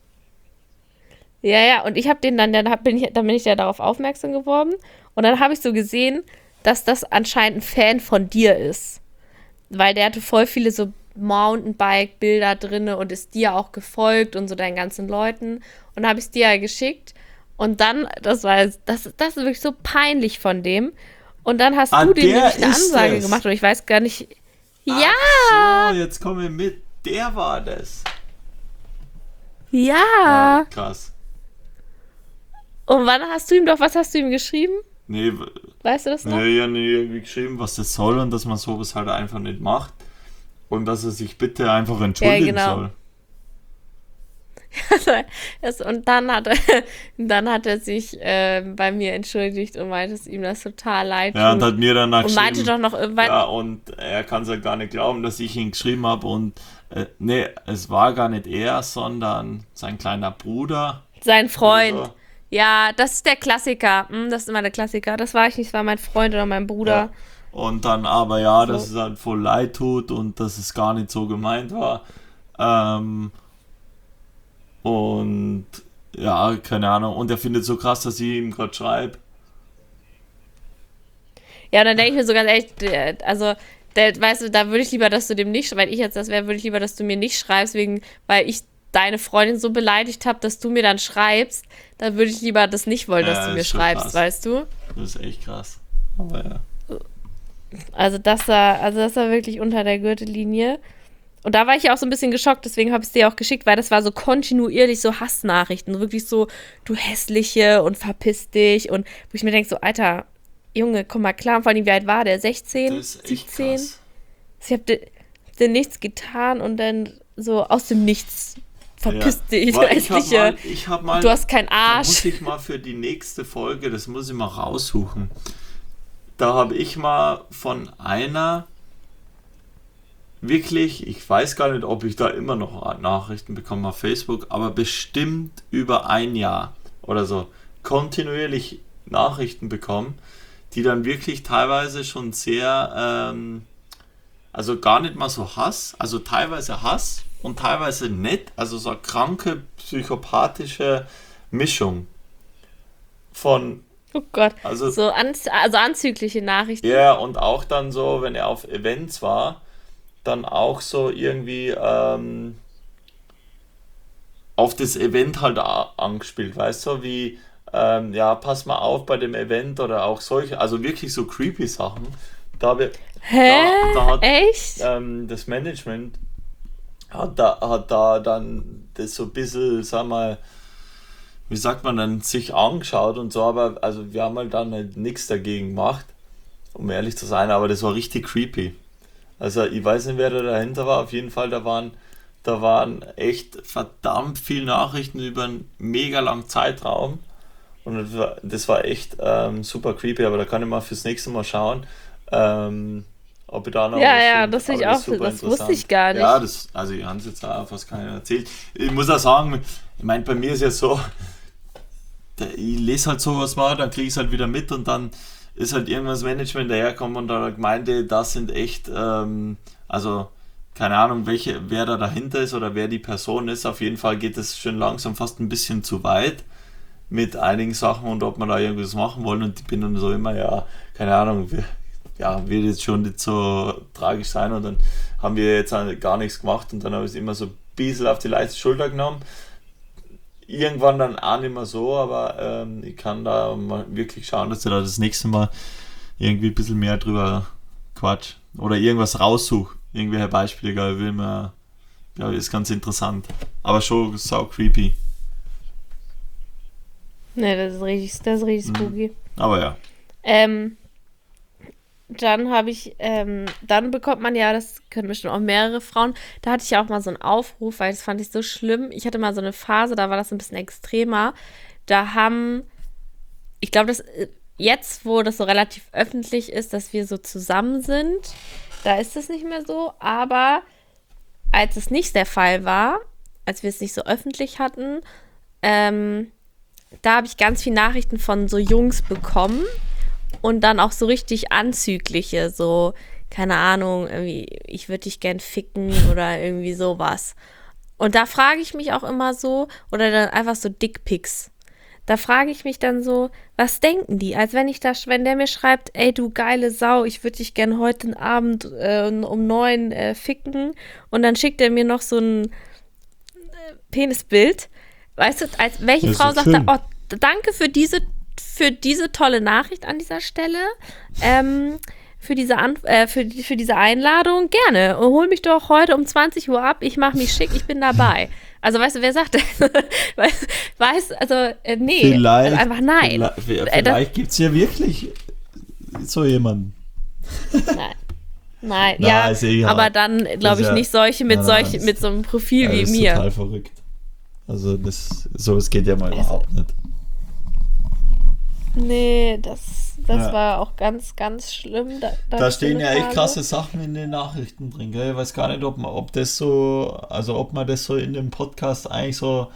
Ja, ja, und ich habe den dann, dann hab, bin ich, dann bin ich ja darauf aufmerksam geworden und dann habe ich so gesehen, dass das anscheinend ein Fan von dir ist. Weil der hatte voll viele so Mountainbike-Bilder drin und ist dir auch gefolgt und so deinen ganzen Leuten. Und da habe ich es dir ja geschickt. Und dann, das war, das, das ist wirklich so peinlich von dem. Und dann hast Ah, du dem der nämlich eine ist Ansage es. gemacht und ich weiß gar nicht. Ja, Ach so, jetzt komme ich mit. Der war das. ja. Ja, krass. Und wann hast du ihm doch, was hast du ihm geschrieben? Nee, w- Weißt du das noch? nee, ich habe irgendwie geschrieben, was das soll und dass man sowas halt einfach nicht macht. Und dass er sich bitte einfach entschuldigen genau. soll. Also, das, und dann hat er, dann hat er sich äh, bei mir entschuldigt und meinte, dass ihm das total leid tut. Ja, und hat mir dann und meinte geschrieben, doch noch irgendwann, ja, und er kann es ja gar nicht glauben, dass ich ihn geschrieben habe. Und äh, nee, es war gar nicht er, sondern sein kleiner Bruder. sein Freund. Oder so. Ja, das ist der Klassiker. Hm, das ist immer der Klassiker. Das war ich nicht, das war mein Freund oder mein Bruder. Ja. Und dann aber ja, So. dass es halt voll leid tut und dass es gar nicht so gemeint war. Ähm, und ja, keine Ahnung. Und er findet so krass, dass ich ihm gerade schreibe. Ja, und dann denke ich mir so ganz ehrlich, der- also, der, weißt du, da würde ich lieber, dass du dem nicht, wenn ich jetzt das wäre, würde ich lieber, dass du mir nicht schreibst, wegen, weil ich deine Freundin so beleidigt habe, dass du mir dann schreibst, dann würde ich lieber das nicht wollen, dass Ja, du das mir ist schon schreibst, krass. weißt du? Das ist echt krass. Aber ja. Also das war, also das war wirklich unter der Gürtellinie. Und da war ich ja auch so ein bisschen geschockt, deswegen habe ich es dir auch geschickt, weil das war so kontinuierlich so Hassnachrichten, wirklich so, du Hässliche und verpiss dich und wo ich mir denke, so, Alter, Junge, komm mal klar, vor allem, wie alt war der? sechzehn? Das ist echt siebzehn? krass. Ich hab dir, dir nichts getan und dann so aus dem Nichts verpiss Ja. dich, du Weil ich hab Hässliche. mal, ich hab mal, Du hast keinen da muss Arsch. ich mal für die nächste Folge, das muss ich mal raussuchen. Da habe ich mal von einer wirklich, ich weiß gar nicht, ob ich da immer noch Nachrichten bekomme auf Facebook, aber bestimmt über ein Jahr oder so kontinuierlich Nachrichten bekommen, die dann wirklich teilweise schon sehr, ähm, also gar nicht mal so Hass, also teilweise Hass und teilweise nett, also so eine kranke psychopathische Mischung von, Oh Gott. also So an, also anzügliche Nachrichten. ja, und auch dann so, wenn er auf Events war, dann auch so irgendwie ähm, auf das Event halt a- angespielt, weißt du, wie, ähm, ja, pass mal auf bei dem Event oder auch solche, also wirklich so creepy Sachen. Da, wir, Hä? da, da hat Echt? ähm, das Management hat da, hat da dann das so ein bisschen, sag mal, wie sagt man dann, sich angeschaut und so, aber also wir haben halt dann halt nichts dagegen gemacht, um ehrlich zu sein, aber das war richtig creepy. Also ich weiß nicht, wer da dahinter war, auf jeden Fall, da waren, da waren echt verdammt viele Nachrichten über einen mega langen Zeitraum und das war, das war echt ähm, super creepy, aber da kann ich mal fürs nächste Mal schauen, ähm, ob ich da noch Ja, was ja, finde. das finde ich Aber auch, super das wusste interessant. ich gar nicht. Ja, das, also ich habe es jetzt auch fast keiner erzählt. Ich muss auch sagen, ich meine, bei mir ist ja so, der- ich lese halt sowas mal, dann kriege ich es halt wieder mit und dann ist halt irgendwann das Management daherkommen und da meinte, das sind echt, ähm, also keine Ahnung, welche, wer da dahinter ist oder wer die Person ist. Auf jeden Fall geht es schon langsam fast ein bisschen zu weit mit einigen Sachen und ob man da irgendwas machen wollen und ich bin dann so immer, ja, keine Ahnung, wir, ja, wird jetzt schon nicht so tragisch sein und dann haben wir jetzt halt gar nichts gemacht und dann habe ich es immer so ein bisschen auf die leichte Schulter genommen. Irgendwann dann auch nicht mehr so, aber ähm, ich kann da mal wirklich schauen, dass ich da das nächste Mal irgendwie ein bisschen mehr drüber quatsch oder irgendwas raussuche. Irgendwelche Beispiele, glaube ich, will mir, glaube ich, ist ganz interessant. Aber schon sau creepy. Ne, das ist richtig, das ist richtig Mhm. spooky. Aber ja. Ähm, dann habe ich, ähm, dann bekommt man ja, das können bestimmt auch mehrere Frauen, da hatte ich ja auch mal so einen Aufruf, weil das fand ich so schlimm. Ich hatte mal so eine Phase, da war das ein bisschen extremer. Da haben ich glaube, dass äh, jetzt, wo das so relativ öffentlich ist, dass wir so zusammen sind, da ist es nicht mehr so. Aber als es nicht der Fall war, als wir es nicht so öffentlich hatten, ähm, da habe ich ganz viele Nachrichten von so Jungs bekommen und dann auch so richtig anzügliche, so, keine Ahnung, irgendwie, ich würde dich gern ficken oder irgendwie sowas. Und da frage ich mich auch immer so, oder dann einfach so Dickpics. Da frage ich mich dann so, was denken die? Als wenn ich da, wenn der mir schreibt, ey, du geile Sau, ich würde dich gern heute Abend äh, um neun äh, ficken. Und dann schickt er mir noch so ein äh, Penisbild. Weißt du, als welche Frau sagt da, oh, danke für diese, für diese tolle Nachricht an dieser Stelle. Ähm, für diese, An äh, für, für diese Einladung. Gerne. Hol mich doch heute um zwanzig Uhr ab. Ich mache mich schick, ich bin dabei. Also, weißt du, wer sagt das? weißt, weißt, also, äh, nee. Vielleicht, also einfach nein. Vielleicht, vielleicht gibt es ja wirklich so jemanden. Nein. Nein, Na, ja, ist eh aber dann, glaube ich, ja, nicht solche mit, nein, solch, nein, mit so einem Profil ja, wie das mir. Ist total verrückt. Also, das, sowas geht ja mal Also, überhaupt nicht. Nee, das, das Ja. war auch ganz, ganz schlimm. Da, Da stehen ja echt krasse Sachen in den Nachrichten drin, gell? Ich weiß gar nicht, ob man, ob das so, also ob man das so in dem Podcast eigentlich so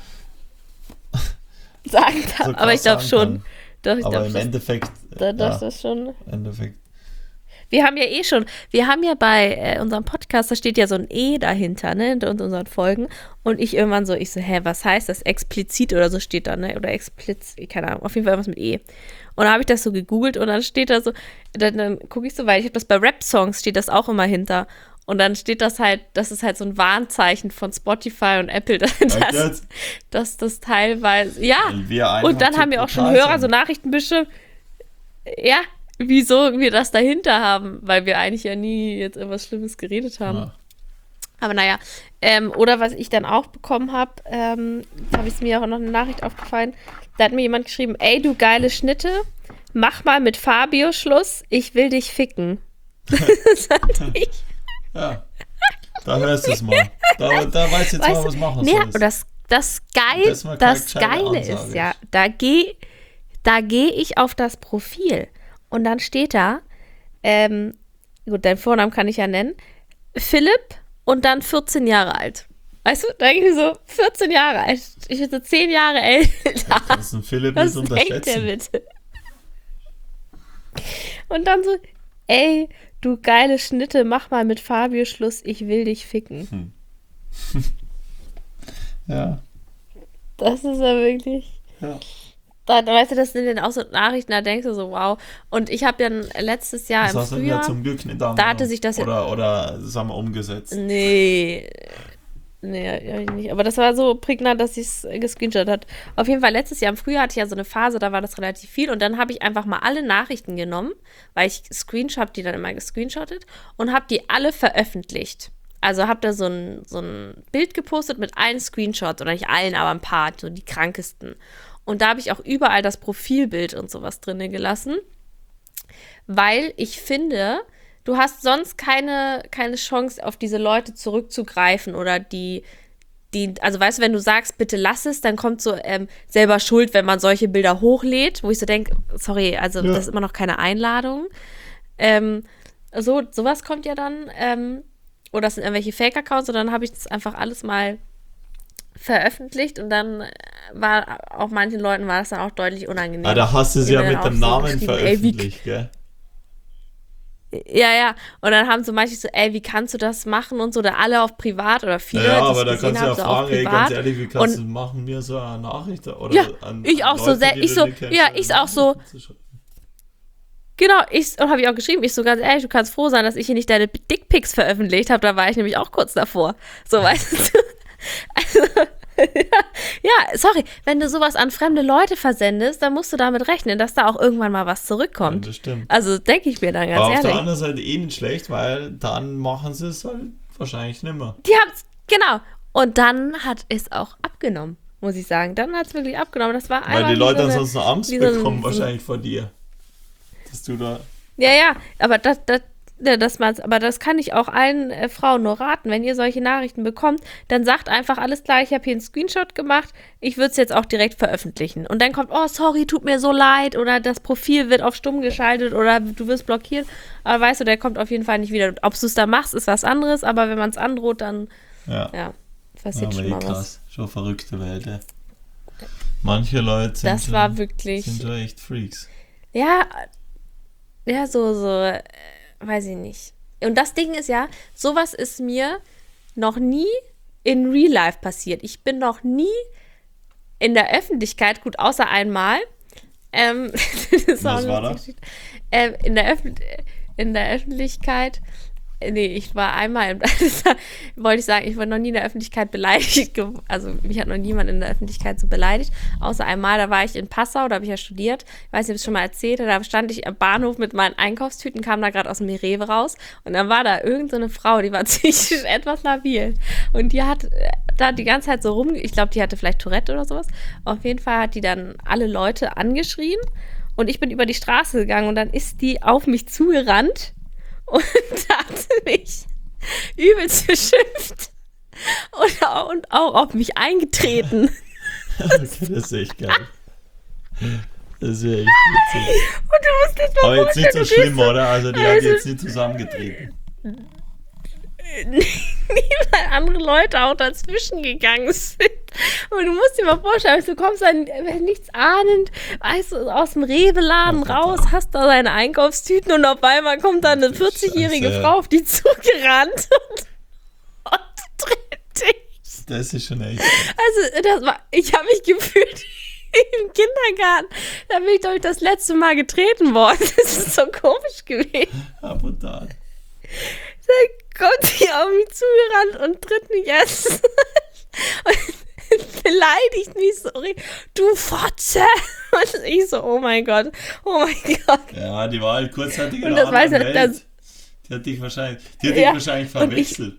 sagen darf. so krass Aber ich glaube sagen schon. kann. Doch, ich Aber glaube im das, Endeffekt, da, das ja, ist schon. im Endeffekt. Wir haben ja eh schon, wir haben ja bei äh, unserem Podcast, da steht ja so ein E dahinter, ne, hinter unseren Folgen. Und ich irgendwann so, ich so, hä, was heißt das? Explizit oder so steht da, ne? Oder explizit, keine Ahnung, auf jeden Fall irgendwas mit E. Und dann habe ich das so gegoogelt und dann steht da so, dann, dann gucke ich so, weil ich habe das bei Rap-Songs, steht das auch immer hinter. Und dann steht das halt, das ist halt so ein Warnzeichen von Spotify und Apple, dass, dass, dass das teilweise, ja. Und dann haben wir auch schon Hörer so Nachrichtenbüsche, ja, wieso wir das dahinter haben, weil wir eigentlich ja nie jetzt irgendwas Schlimmes geredet haben. Ja. Aber naja, ähm, oder was ich dann auch bekommen habe, ähm, habe ich mir auch noch eine Nachricht aufgefallen, da hat mir jemand geschrieben, ey, du geile Schnitte, mach mal mit Fabio Schluss, ich will dich ficken. Das hatte ich. Ja, da hörst du es mal. Da, da weißt du jetzt weißt mal, was machen nee, sollst. Das, das, Geil, das, das Geile ist ja, da gehe da geh ich auf das Profil und dann steht da, ähm, gut, deinen Vornamen kann ich ja nennen, Philipp und dann vierzehn Jahre alt. Weißt du, da denke ich so, vierzehn Jahre alt. Ich bin so zehn Jahre älter. Das ist ein Philipp nicht unterschätzen. Der bitte? Und dann so, ey, du geile Schnitte, mach mal mit Fabio Schluss, ich will dich ficken. Hm. Ja. Das ist ja wirklich... Ja. Da, da weißt du, das sind dann auch so Nachrichten, da denkst du so, wow. Und ich habe dann letztes Jahr das im hast Frühjahr... Ja zum Glück nicht da hatte sich das oder, oder sagen wir umgesetzt. Nee, nee, nicht. Aber das war so prägnant, dass ich es gescreenshot hat. Auf jeden Fall, letztes Jahr im Frühjahr hatte ich ja so eine Phase, da war das relativ viel. Und dann habe ich einfach mal alle Nachrichten genommen, weil ich Screenshot, die dann immer gescreenshottet und habe die alle veröffentlicht. Also habe da so ein, so ein Bild gepostet mit allen Screenshots, oder nicht allen, aber ein paar, so die krankesten. Und da habe ich auch überall das Profilbild und sowas drin gelassen, weil ich finde, du hast sonst keine, keine Chance, auf diese Leute zurückzugreifen oder die, die, also weißt du, wenn du sagst, bitte lass es, dann kommt so ähm, selber Schuld, wenn man solche Bilder hochlädt, wo ich so denke, sorry, also ja. Das ist immer noch keine Einladung. Ähm, so, sowas kommt ja dann, ähm, oder das sind irgendwelche Fake-Accounts und dann habe ich das einfach alles mal veröffentlicht und dann war auch manchen Leuten war das dann auch deutlich unangenehm. Ah, da hast du es ja mit dem Namen so veröffentlicht, ey, gell? Ja, ja. Und dann haben so manche so, ey, wie kannst du das machen und so, oder alle auf privat oder viele. Ja, aber da kannst du ja so fragen, ey, ganz ehrlich, wie kannst und, du machen mir so eine Nachricht oder ja, an, ich auch Leute, so sehr, ich so, ja, ich auch so. Genau, ich und habe ich auch geschrieben, ich so ganz ehrlich, du kannst froh sein, dass ich hier nicht deine Dickpics veröffentlicht habe, da war ich nämlich auch kurz davor. So, weißt du. Also, ja, sorry, wenn du sowas an fremde Leute versendest, dann musst du damit rechnen, dass da auch irgendwann mal was zurückkommt. Ja, das stimmt. Also denke ich mir dann ganz aber ehrlich. Auf der anderen Seite eh nicht schlecht, weil dann machen sie es halt wahrscheinlich nicht mehr. Die haben es, genau. Und dann hat es auch abgenommen, muss ich sagen. Dann hat es wirklich abgenommen. Das war weil die Leute so eine, ansonsten Angst so bekommen, so wahrscheinlich vor dir. Dass du da... Ja, ja, aber das, das Ja, das man's, aber das kann ich auch allen äh, Frauen nur raten. Wenn ihr solche Nachrichten bekommt, dann sagt einfach alles klar, ich habe hier einen Screenshot gemacht, ich würde es jetzt auch direkt veröffentlichen. Und dann kommt, oh, sorry, tut mir so leid, oder das Profil wird auf stumm geschaltet oder du wirst blockiert. Aber weißt du, der kommt auf jeden Fall nicht wieder. Ob du es da machst, ist was anderes, aber wenn man es androht, dann Ja, ja, passiert aber schon eh mal was. krass. Schon verrückte Welt, ey. Manche Leute sind, Das schon, war wirklich, sind schon echt Freaks. ja, ja, so, so, äh, weiß ich nicht. Und das Ding ist ja, sowas ist mir noch nie in Real Life passiert. Ich bin noch nie in der Öffentlichkeit, gut, außer einmal. Ähm, das ist auch Was eine war lustige das? Geschichte. Ähm, in, der Öff- in der Öffentlichkeit, nee, ich war einmal, im, das wollte ich sagen, ich war noch nie in der Öffentlichkeit beleidigt. ge- Also mich hat noch niemand in der Öffentlichkeit so beleidigt. Außer einmal, da war ich in Passau, da habe ich ja studiert. Ich weiß nicht, ob ich es schon mal erzählt habe. Da stand ich am Bahnhof mit meinen Einkaufstüten, kam da gerade aus dem Rewe raus. Und dann war da irgend so eine Frau, die war psychisch etwas labil. Und die hat äh, da die ganze Zeit so rum, ich glaube, die hatte vielleicht Tourette oder sowas. Auf jeden Fall hat die dann alle Leute angeschrien. Und ich bin über die Straße gegangen und dann ist die auf mich zugerannt und hat mich übelst beschimpft und, au- und auch auf mich eingetreten. Okay, das ist echt geil. Das ist ja echt witzig. Und du musst jetzt mal Aber jetzt nicht so vorstellen, du schlimm, gehst oder? Also die hat Also- jetzt nicht zusammengetreten. weil andere Leute auch dazwischen gegangen sind. Und du musst dir mal vorstellen, du kommst dann äh, nichts ahnend, weißt du, aus dem Rewe-Laden Oh Gott, raus, ja. hast da deine Einkaufstüten und auf einmal kommt da eine Ach du vierzig-jährige Scheiße. Frau auf die zugerannt und, und tritt dich. Das ist schon echt. Also, das war, ich habe mich gefühlt im Kindergarten. Da bin ich, glaube ich, das letzte Mal getreten worden. Das ist so komisch gewesen. Ja, brutal. Dann kommt sie auf mich zugerannt und tritt mich erst und beleidigt mich so. Du Fotze! Und ich so, oh mein Gott, oh mein Gott. Ja, die war halt kurzzeitig in Und der das weiß anderen er- Welt. das- Die hat dich wahrscheinlich, die hat Ja, dich wahrscheinlich und ich- verwechselt.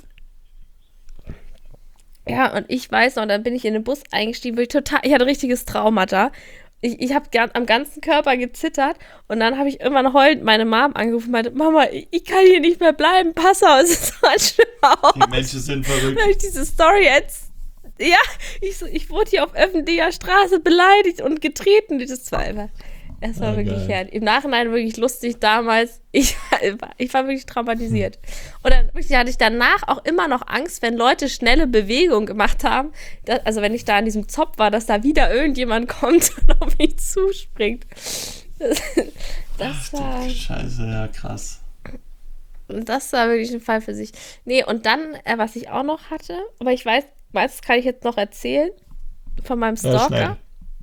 Ja, und ich weiß noch, dann bin ich in den Bus eingestiegen, weil ich total, ich hatte richtiges Traumata. Ich, ich habe am ganzen Körper gezittert und dann habe ich irgendwann heulend meine Mom angerufen und meinte, Mama, ich, ich kann hier nicht mehr bleiben, pass auf, es ist so ein schlimmer Ort. Die Menschen sind verrückt. Dann habe ich diese Story jetzt, ja, ich, so, ich wurde hier auf öffentlicher Straße beleidigt und getreten. Das war einfach, es war Ah, wirklich geil. herrlich. Im Nachhinein wirklich lustig damals. Ich, war- ich war wirklich traumatisiert. Und dann wirklich hatte ich danach auch immer noch Angst, wenn Leute schnelle Bewegungen gemacht haben. Dass, also wenn ich da an diesem Zopf war, dass da wieder irgendjemand kommt und auf mich zuspringt. Das, das war... Scheiße, ja, krass. Das war wirklich ein Fall für sich. Nee, und dann, äh, was ich auch noch hatte, aber ich weiß, weiß, das kann ich jetzt noch erzählen, von meinem Ja, Stalker. schnell.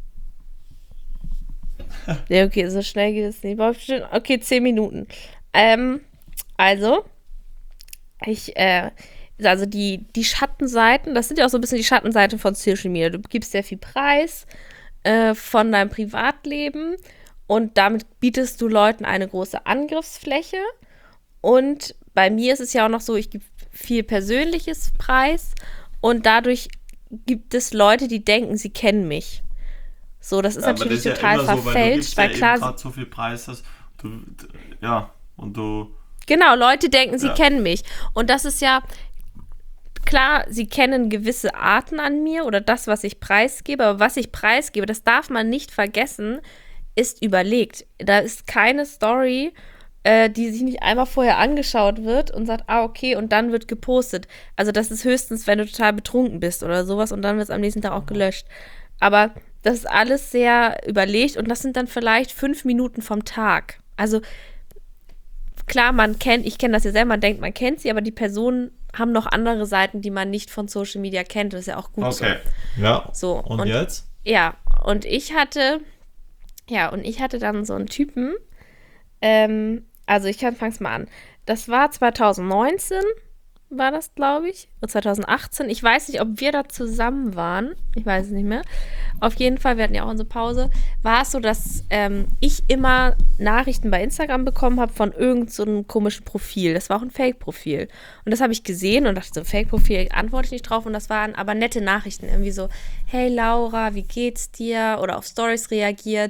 Nee, okay, so schnell geht es nicht. Aber bestimmt- Okay, zehn Minuten. Ähm, also, ich, äh, also die, die Schattenseiten, das sind ja auch so ein bisschen die Schattenseiten von Social Media. Du gibst sehr viel Preis äh, von deinem Privatleben und damit bietest du Leuten eine große Angriffsfläche. Und bei mir ist es ja auch noch so, ich gebe viel Persönliches Preis und dadurch gibt es Leute, die denken, sie kennen mich. So, das ist Ja, aber natürlich das ist ja total immer so, weil du verfälscht, gibst weil ja klar, eben gerade so viel Preis hast. Du, d- ja, und du. genau, Leute denken, sie Ja. kennen mich. Und das ist ja, klar, sie kennen gewisse Arten an mir oder das, was ich preisgebe, aber was ich preisgebe, das darf man nicht vergessen, ist überlegt. Da ist keine Story, äh, die sich nicht einmal vorher angeschaut wird und sagt, ah, okay, und dann wird gepostet. Also das ist höchstens, wenn du total betrunken bist oder sowas und dann wird es am nächsten Tag auch gelöscht. Aber das ist alles sehr überlegt und das sind dann vielleicht fünf Minuten vom Tag. Also klar, man kennt, ich kenne das ja selber, man denkt, man kennt sie, aber die Personen haben noch andere Seiten, die man nicht von Social Media kennt. Das ist ja auch gut Okay. Ja. so. Und, Und jetzt? ja, und ich hatte, ja, und ich hatte dann so einen Typen, ähm, also ich kann, fang's mal an. Das war zwanzig neunzehn, war das, glaube ich, oder zwanzig achtzehn. Ich weiß nicht, ob wir da zusammen waren. Ich weiß es nicht mehr. Auf jeden Fall, wir hatten ja auch unsere Pause. War es so, dass ähm, ich immer Nachrichten bei Instagram bekommen habe von irgend so einem komischen Profil. Das war auch ein Fake-Profil. Und das habe ich gesehen und dachte so, Fake-Profil, antworte ich nicht drauf. Und das waren aber nette Nachrichten. Irgendwie so, hey Laura, wie geht's dir? Oder auf Stories reagiert.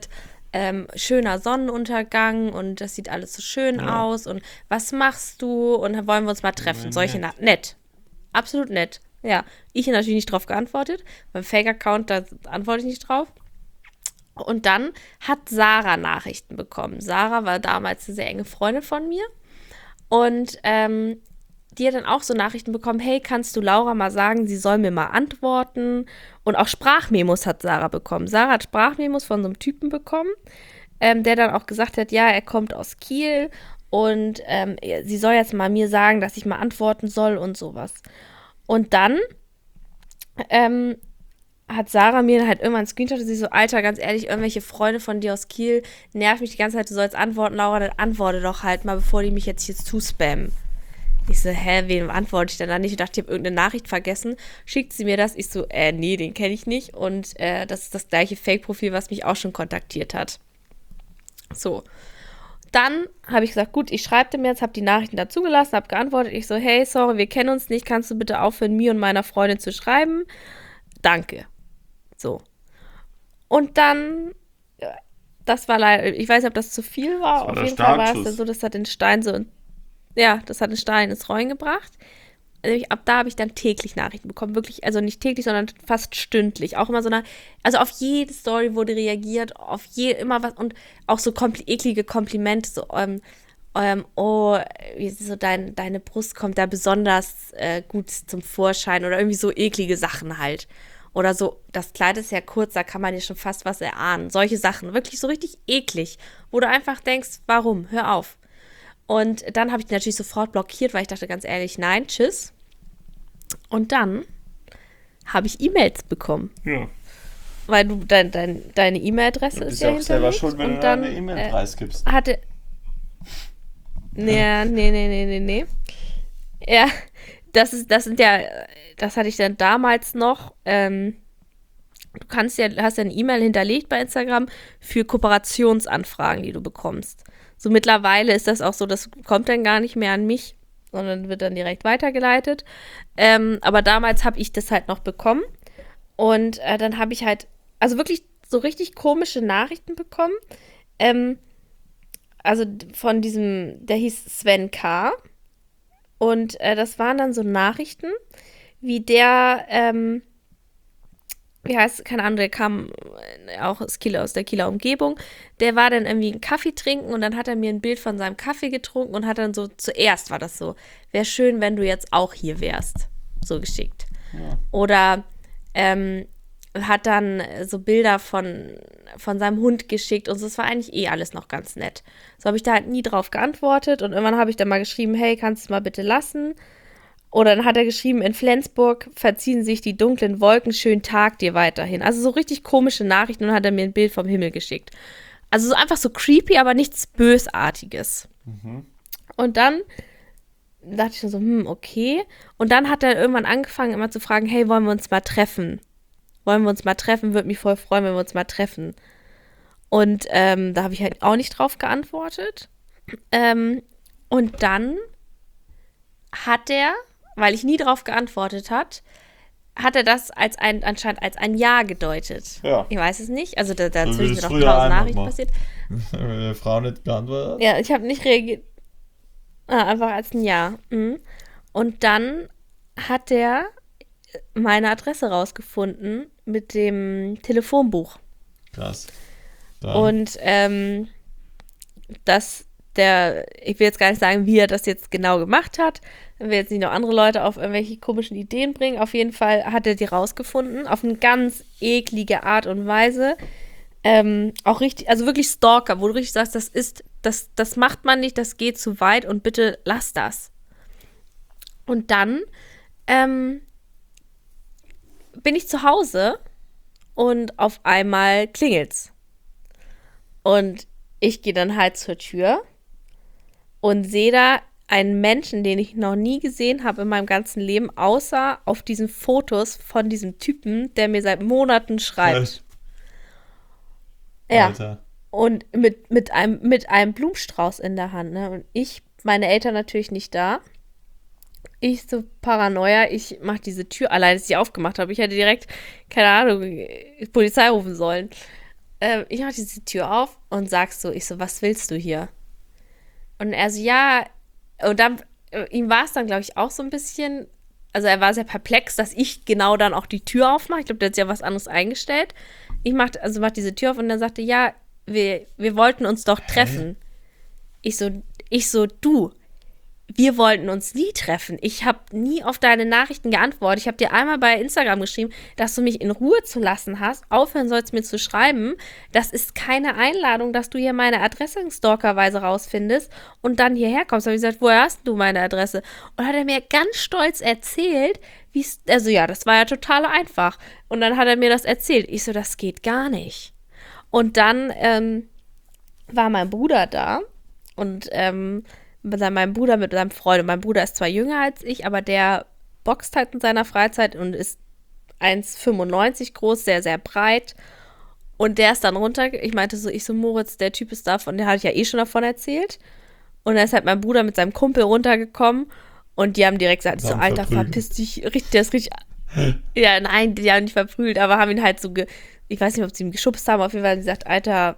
ähm, schöner Sonnenuntergang und das sieht alles so schön Ja. aus und was machst du und wollen wir uns mal treffen? Nett. Solche Na nett. Absolut nett. Ja, ich habe natürlich nicht drauf geantwortet. Beim Fake-Account, da antworte ich nicht drauf. Und dann hat Sarah Nachrichten bekommen. Sarah war damals eine sehr enge Freundin von mir. Und ähm, die hat dann auch so Nachrichten bekommen, hey, kannst du Laura mal sagen, sie soll mir mal antworten? Und auch Sprachmemos hat Sarah bekommen. Sarah hat Sprachmemos von so einem Typen bekommen, ähm, der dann auch gesagt hat, ja, er kommt aus Kiel und ähm, sie soll jetzt mal mir sagen, dass ich mal antworten soll und sowas. Und dann ähm, hat Sarah mir halt irgendwann einen Screenshot und sie so, Alter, ganz ehrlich, irgendwelche Freunde von dir aus Kiel nerven mich die ganze Zeit, du sollst antworten, Laura, dann antworte doch halt mal, bevor die mich jetzt hier zuspammen. Ich so, hä, wem antworte ich denn da nicht? Ich dachte, ich habe irgendeine Nachricht vergessen. Schickt sie mir das? Ich so, äh, nee, den kenne ich nicht. Und äh, das ist das gleiche Fake-Profil, was mich auch schon kontaktiert hat. So. Dann habe ich gesagt, gut, ich schreibe dem jetzt, habe die Nachrichten dazugelassen, habe geantwortet. Ich so, hey, sorry, wir kennen uns nicht. Kannst du bitte aufhören, mir und meiner Freundin zu schreiben? Danke. So. Und dann, das war leider, ich weiß nicht, ob das zu viel war. Das war Auf der jeden Fall war es Startschuss. dann so, das hat den Stein so, ja, das hat den Stein ins Rollen gebracht. Also ab da habe ich dann täglich Nachrichten bekommen. Wirklich, also nicht täglich, sondern fast stündlich. Auch immer so eine, also auf jede Story wurde reagiert, auf je, immer was und auch so kompl- eklige Komplimente, so, ähm, ähm, oh, wie so dein, deine Brust kommt da besonders äh, gut zum Vorschein oder irgendwie so eklige Sachen halt. Oder so, das Kleid ist ja kurz, da kann man ja schon fast was erahnen. Solche Sachen, wirklich so richtig eklig, wo du einfach denkst, warum? Hör auf. Und dann habe ich die natürlich sofort blockiert, weil ich dachte ganz ehrlich, nein, tschüss. Und dann habe ich E-Mails bekommen. Ja. Weil du, dein, dein, deine E-Mail-Adresse Du ist bist ja ja auch selber hinterlegt. schuld, wenn und du dann deine E-Mail äh, preisgibst. hatte. Nee, nee, nee, nee, nee, nee. Ja, das ist, das sind ja, das hatte ich dann damals noch. Ähm, du kannst ja, hast ja eine E-Mail hinterlegt bei Instagram für Kooperationsanfragen, die du bekommst. So mittlerweile ist das auch so, das kommt dann gar nicht mehr an mich, sondern wird dann direkt weitergeleitet. Ähm, aber damals habe ich das halt noch bekommen. Und äh, dann habe ich halt, also wirklich so richtig komische Nachrichten bekommen. Ähm, also von diesem, der hieß Sven K. Und äh, das waren dann so Nachrichten, wie der, ähm, wie heißt, keine Ahnung, der kam äh, auch aus, Kieler, aus der Kieler Umgebung. Der war dann irgendwie einen Kaffee trinken und dann hat er mir ein Bild von seinem Kaffee getrunken und hat dann so, zuerst war das so, wäre schön, wenn du jetzt auch hier wärst. So geschickt. Ja. Oder ähm, hat dann so Bilder von, von seinem Hund geschickt und so, das war eigentlich eh alles noch ganz nett. So habe ich da halt nie drauf geantwortet und irgendwann habe ich dann mal geschrieben, hey, kannst du es mal bitte lassen? Oder dann hat er geschrieben, in Flensburg verziehen sich die dunklen Wolken, schönen Tag dir weiterhin. Also so richtig komische Nachrichten und hat er mir ein Bild vom Himmel geschickt. Also so einfach so creepy, aber nichts Bösartiges. Mhm. Und dann dachte ich schon so, hm, okay. Und dann hat er irgendwann angefangen, immer zu fragen, hey, wollen wir uns mal treffen? Wollen wir uns mal treffen? Würde mich voll freuen, wenn wir uns mal treffen. Und ähm, da habe ich halt auch nicht drauf geantwortet. Ähm, und dann hat er, weil ich nie drauf geantwortet hat, hat er das als ein, anscheinend als ein Ja gedeutet. Ja. Ich weiß es nicht. Also da, da So wie sind es noch früher tausend einfach Nachrichten mal. passiert. Wenn eine Frau nicht geantwortet hat. Ja, ich habe nicht reagiert. Ah, einfach als ein Ja. Mhm. Und dann hat er meine Adresse rausgefunden mit dem Telefonbuch. Krass. Dann. Und ähm, dass der, ich will jetzt gar nicht sagen, wie er das jetzt genau gemacht hat, wenn wir jetzt nicht noch andere Leute auf irgendwelche komischen Ideen bringen. Auf jeden Fall hat er die rausgefunden, auf eine ganz eklige Art und Weise. Ähm, auch richtig, also wirklich Stalker, wo du richtig sagst, das ist, das, das macht man nicht, das geht zu weit und bitte lass das. Und dann ähm, bin ich zu Hause und auf einmal klingelt's. Und ich gehe dann halt zur Tür und sehe da einen Menschen, den ich noch nie gesehen habe in meinem ganzen Leben, außer auf diesen Fotos von diesem Typen, der mir seit Monaten schreibt. Was? Ja. Alter. Und mit, mit, einem, mit einem Blumenstrauß in der Hand. Ne? Und ich, meine Eltern natürlich nicht da. Ich so Paranoia, ich mache diese Tür allein, als ich sie aufgemacht habe. Ich hätte direkt, keine Ahnung, Polizei rufen sollen. äh, ich mach diese Tür auf und sag so, ich so, was willst du hier? Und er so, ja, und dann, äh, ihm war es dann, glaube ich, auch so ein bisschen, also er war sehr perplex, dass ich genau dann auch die Tür aufmache. Ich glaube, der hat sich ja was anderes eingestellt. Ich mach, also mach diese Tür auf und dann sagte, ja, wir, wir wollten uns doch treffen. Ich so, ich so, du, wir wollten uns nie treffen. Ich habe nie auf deine Nachrichten geantwortet. Ich habe dir einmal bei Instagram geschrieben, dass du mich in Ruhe zu lassen hast. Aufhören sollst mir zu schreiben. Das ist keine Einladung, dass du hier meine Adresse in Stalkerweise rausfindest und dann hierher kommst. Da habe ich gesagt, woher hast du meine Adresse? Und hat er mir ganz stolz erzählt, wie es, also ja, das war ja total einfach. Und dann hat er mir das erzählt. Ich so, das geht gar nicht. Und dann ähm, war mein Bruder da und ähm, mit meinem Bruder, mit seinem Freund. Und mein Bruder ist zwar jünger als ich, aber der boxt halt in seiner Freizeit und ist eins Komma fünfundneunzig groß, sehr, sehr breit. Und der ist dann runter, ich meinte so, ich so, Moritz, der Typ ist davon, der hatte ich ja eh schon davon erzählt. Und dann ist halt mein Bruder mit seinem Kumpel runtergekommen und die haben direkt gesagt, so, Alter, verpiss dich, richtig, der ist richtig, ja, nein, die haben nicht verprügelt, aber haben ihn halt so, ge- ich weiß nicht, ob sie ihn geschubst haben, auf jeden Fall haben sie gesagt, Alter,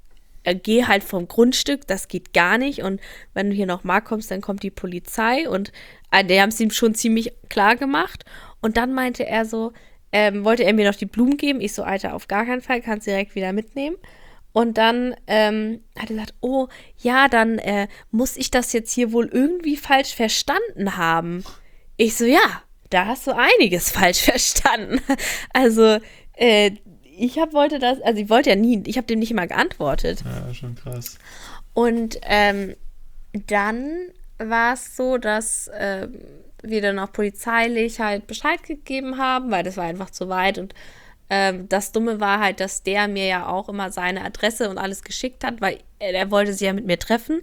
geh halt vom Grundstück, das geht gar nicht und wenn du hier nochmal kommst, dann kommt die Polizei und äh, die haben es ihm schon ziemlich klar gemacht und dann meinte er so, ähm, wollte er mir noch die Blumen geben, ich so, Alter, auf gar keinen Fall, kannst direkt wieder mitnehmen und dann ähm, hat er gesagt, oh, ja, dann äh, muss ich das jetzt hier wohl irgendwie falsch verstanden haben. Ich so, ja, da hast du einiges falsch verstanden. Also, äh, ich hab, wollte das, also ich wollte ja nie, ich habe dem nicht mal geantwortet. Ja, schon krass. Und ähm, dann war es so, dass äh, wir dann auch polizeilich halt Bescheid gegeben haben, weil das war einfach zu weit. Und ähm, das Dumme war halt, dass der mir ja auch immer seine Adresse und alles geschickt hat, weil er, er wollte sich ja mit mir treffen.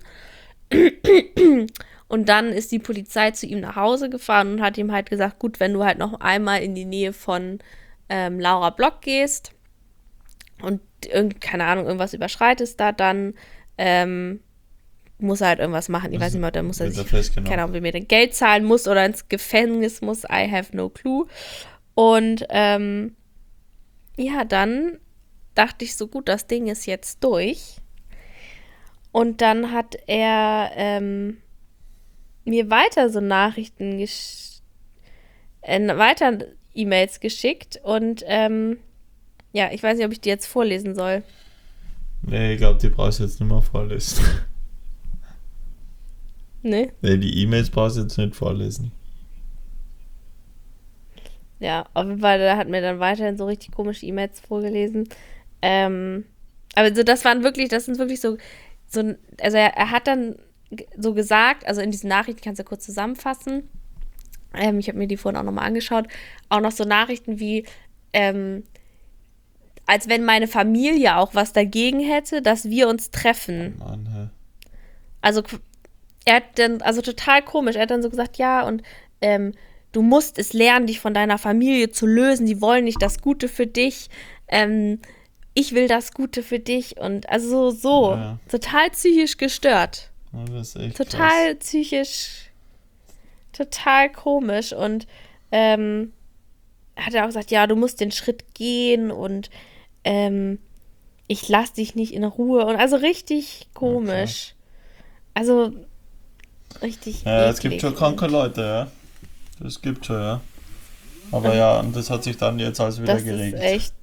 Und dann ist die Polizei zu ihm nach Hause gefahren und hat ihm halt gesagt, gut, wenn du halt noch einmal in die Nähe von ähm, Laura Block gehst, und irgend, keine Ahnung, irgendwas überschreitest da, dann ähm, muss er halt irgendwas machen. Ich weiß nicht mehr, da muss er sich, keine Ahnung, wie mir denn Geld zahlen muss oder ins Gefängnis muss. I have no clue. Und ähm, ja, dann dachte ich so, gut, das Ding ist jetzt durch. Und dann hat er ähm, mir weiter so Nachrichten, gesch- äh, weiter E-Mails geschickt und ähm, ja, ich weiß nicht, ob ich die jetzt vorlesen soll. Nee, ich glaube, die brauchst du jetzt nicht mehr vorlesen. Nee? Nee, die E-Mails brauchst du jetzt nicht vorlesen. Ja, auf jeden Fall, der hat mir dann weiterhin so richtig komische E-Mails vorgelesen. Ähm, aber so, das waren wirklich, das sind wirklich so, so also er, er hat dann so gesagt, also in diesen Nachrichten, kannst du kurz zusammenfassen, ähm, ich habe mir die vorhin auch nochmal angeschaut, auch noch so Nachrichten wie, ähm, als wenn meine Familie auch was dagegen hätte, dass wir uns treffen. Oh Mann, hä? Also er hat dann, also total komisch, er hat dann so gesagt, ja, und ähm, du musst es lernen, dich von deiner Familie zu lösen, die wollen nicht das Gute für dich, ähm, ich will das Gute für dich und also so, so Ja. total psychisch gestört. Oh, das ist echt Total krass. psychisch, total komisch und ähm, hat er auch gesagt, ja, du musst den Schritt gehen und ähm, ich lass dich nicht in Ruhe und also richtig komisch. Also richtig Ja, es eklig. gibt schon kranke Leute, ja. Das gibt schon, ja. Aber ja, und das hat sich dann jetzt alles wieder Das geregelt. ist echt.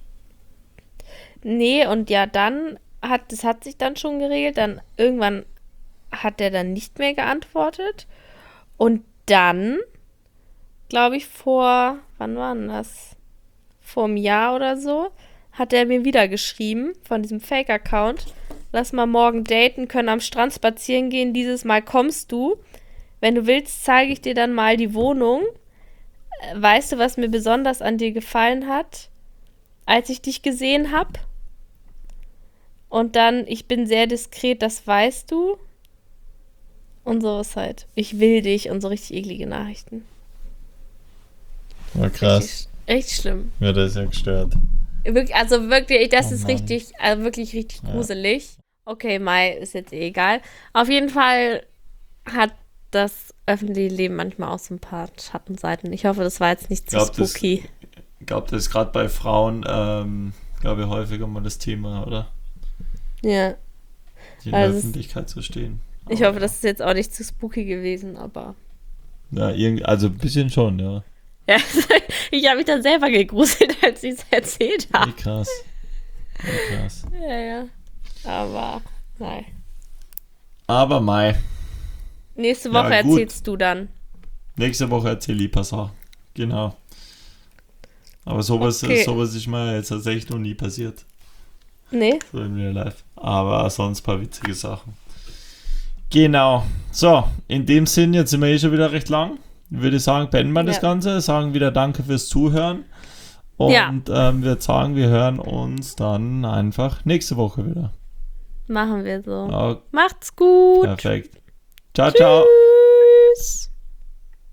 Nee, und ja, dann hat, das hat sich dann schon geregelt, dann irgendwann hat er dann nicht mehr geantwortet und dann, glaube ich, vor, wann war denn das? Vor einem Jahr oder so, hat er mir wieder geschrieben von diesem Fake-Account. Lass mal morgen daten, können am Strand spazieren gehen. Dieses Mal kommst du. Wenn du willst, zeige ich dir dann mal die Wohnung. Äh, Weißt du, was mir besonders an dir gefallen hat, als ich dich gesehen habe? Und dann, ich bin sehr diskret, das weißt du. Und so ist halt. Ich will dich und so richtig eklige Nachrichten. Ja, krass. Richtig, richtig schlimm. Ja, das ist ja gestört. Wirklich, also wirklich, das Oh ist Mann. richtig, also wirklich richtig Ja. gruselig. Okay, Mai ist jetzt eh egal. Auf jeden Fall hat das öffentliche Leben manchmal auch so ein paar Schattenseiten. Ich hoffe, das war jetzt nicht zu Glaub, das- spooky. Ich glaube, das ist gerade bei Frauen ähm, glaube ich, häufiger mal das Thema, oder? Ja. In der Also, Öffentlichkeit zu stehen. ich Aber hoffe, das ist jetzt auch nicht zu spooky gewesen, aber. ja, irgend, also ein bisschen schon, ja. Ja, ich habe mich dann selber gegruselt, als ich es erzählt Wie habe. krass. Wie krass. Ja, ja. Aber, nein. Aber Mai. Nächste Ja, Woche gut. erzählst du dann. Nächste Woche erzähle ich ein paar Sachen. Genau. Aber sowas, Okay. sowas ist mir jetzt tatsächlich noch nie passiert. Nee? So in Real Life. Aber sonst ein paar witzige Sachen. Genau. So, in dem Sinn, jetzt sind wir eh schon wieder recht lang. Würde ich sagen, beenden wir das Ja. Ganze. Sagen wieder Danke fürs Zuhören. Und Ja. ähm, wir sagen, wir hören uns dann einfach nächste Woche wieder. Machen wir so. Ja, Macht's gut. perfekt. Ciao, ciao. Tschüss.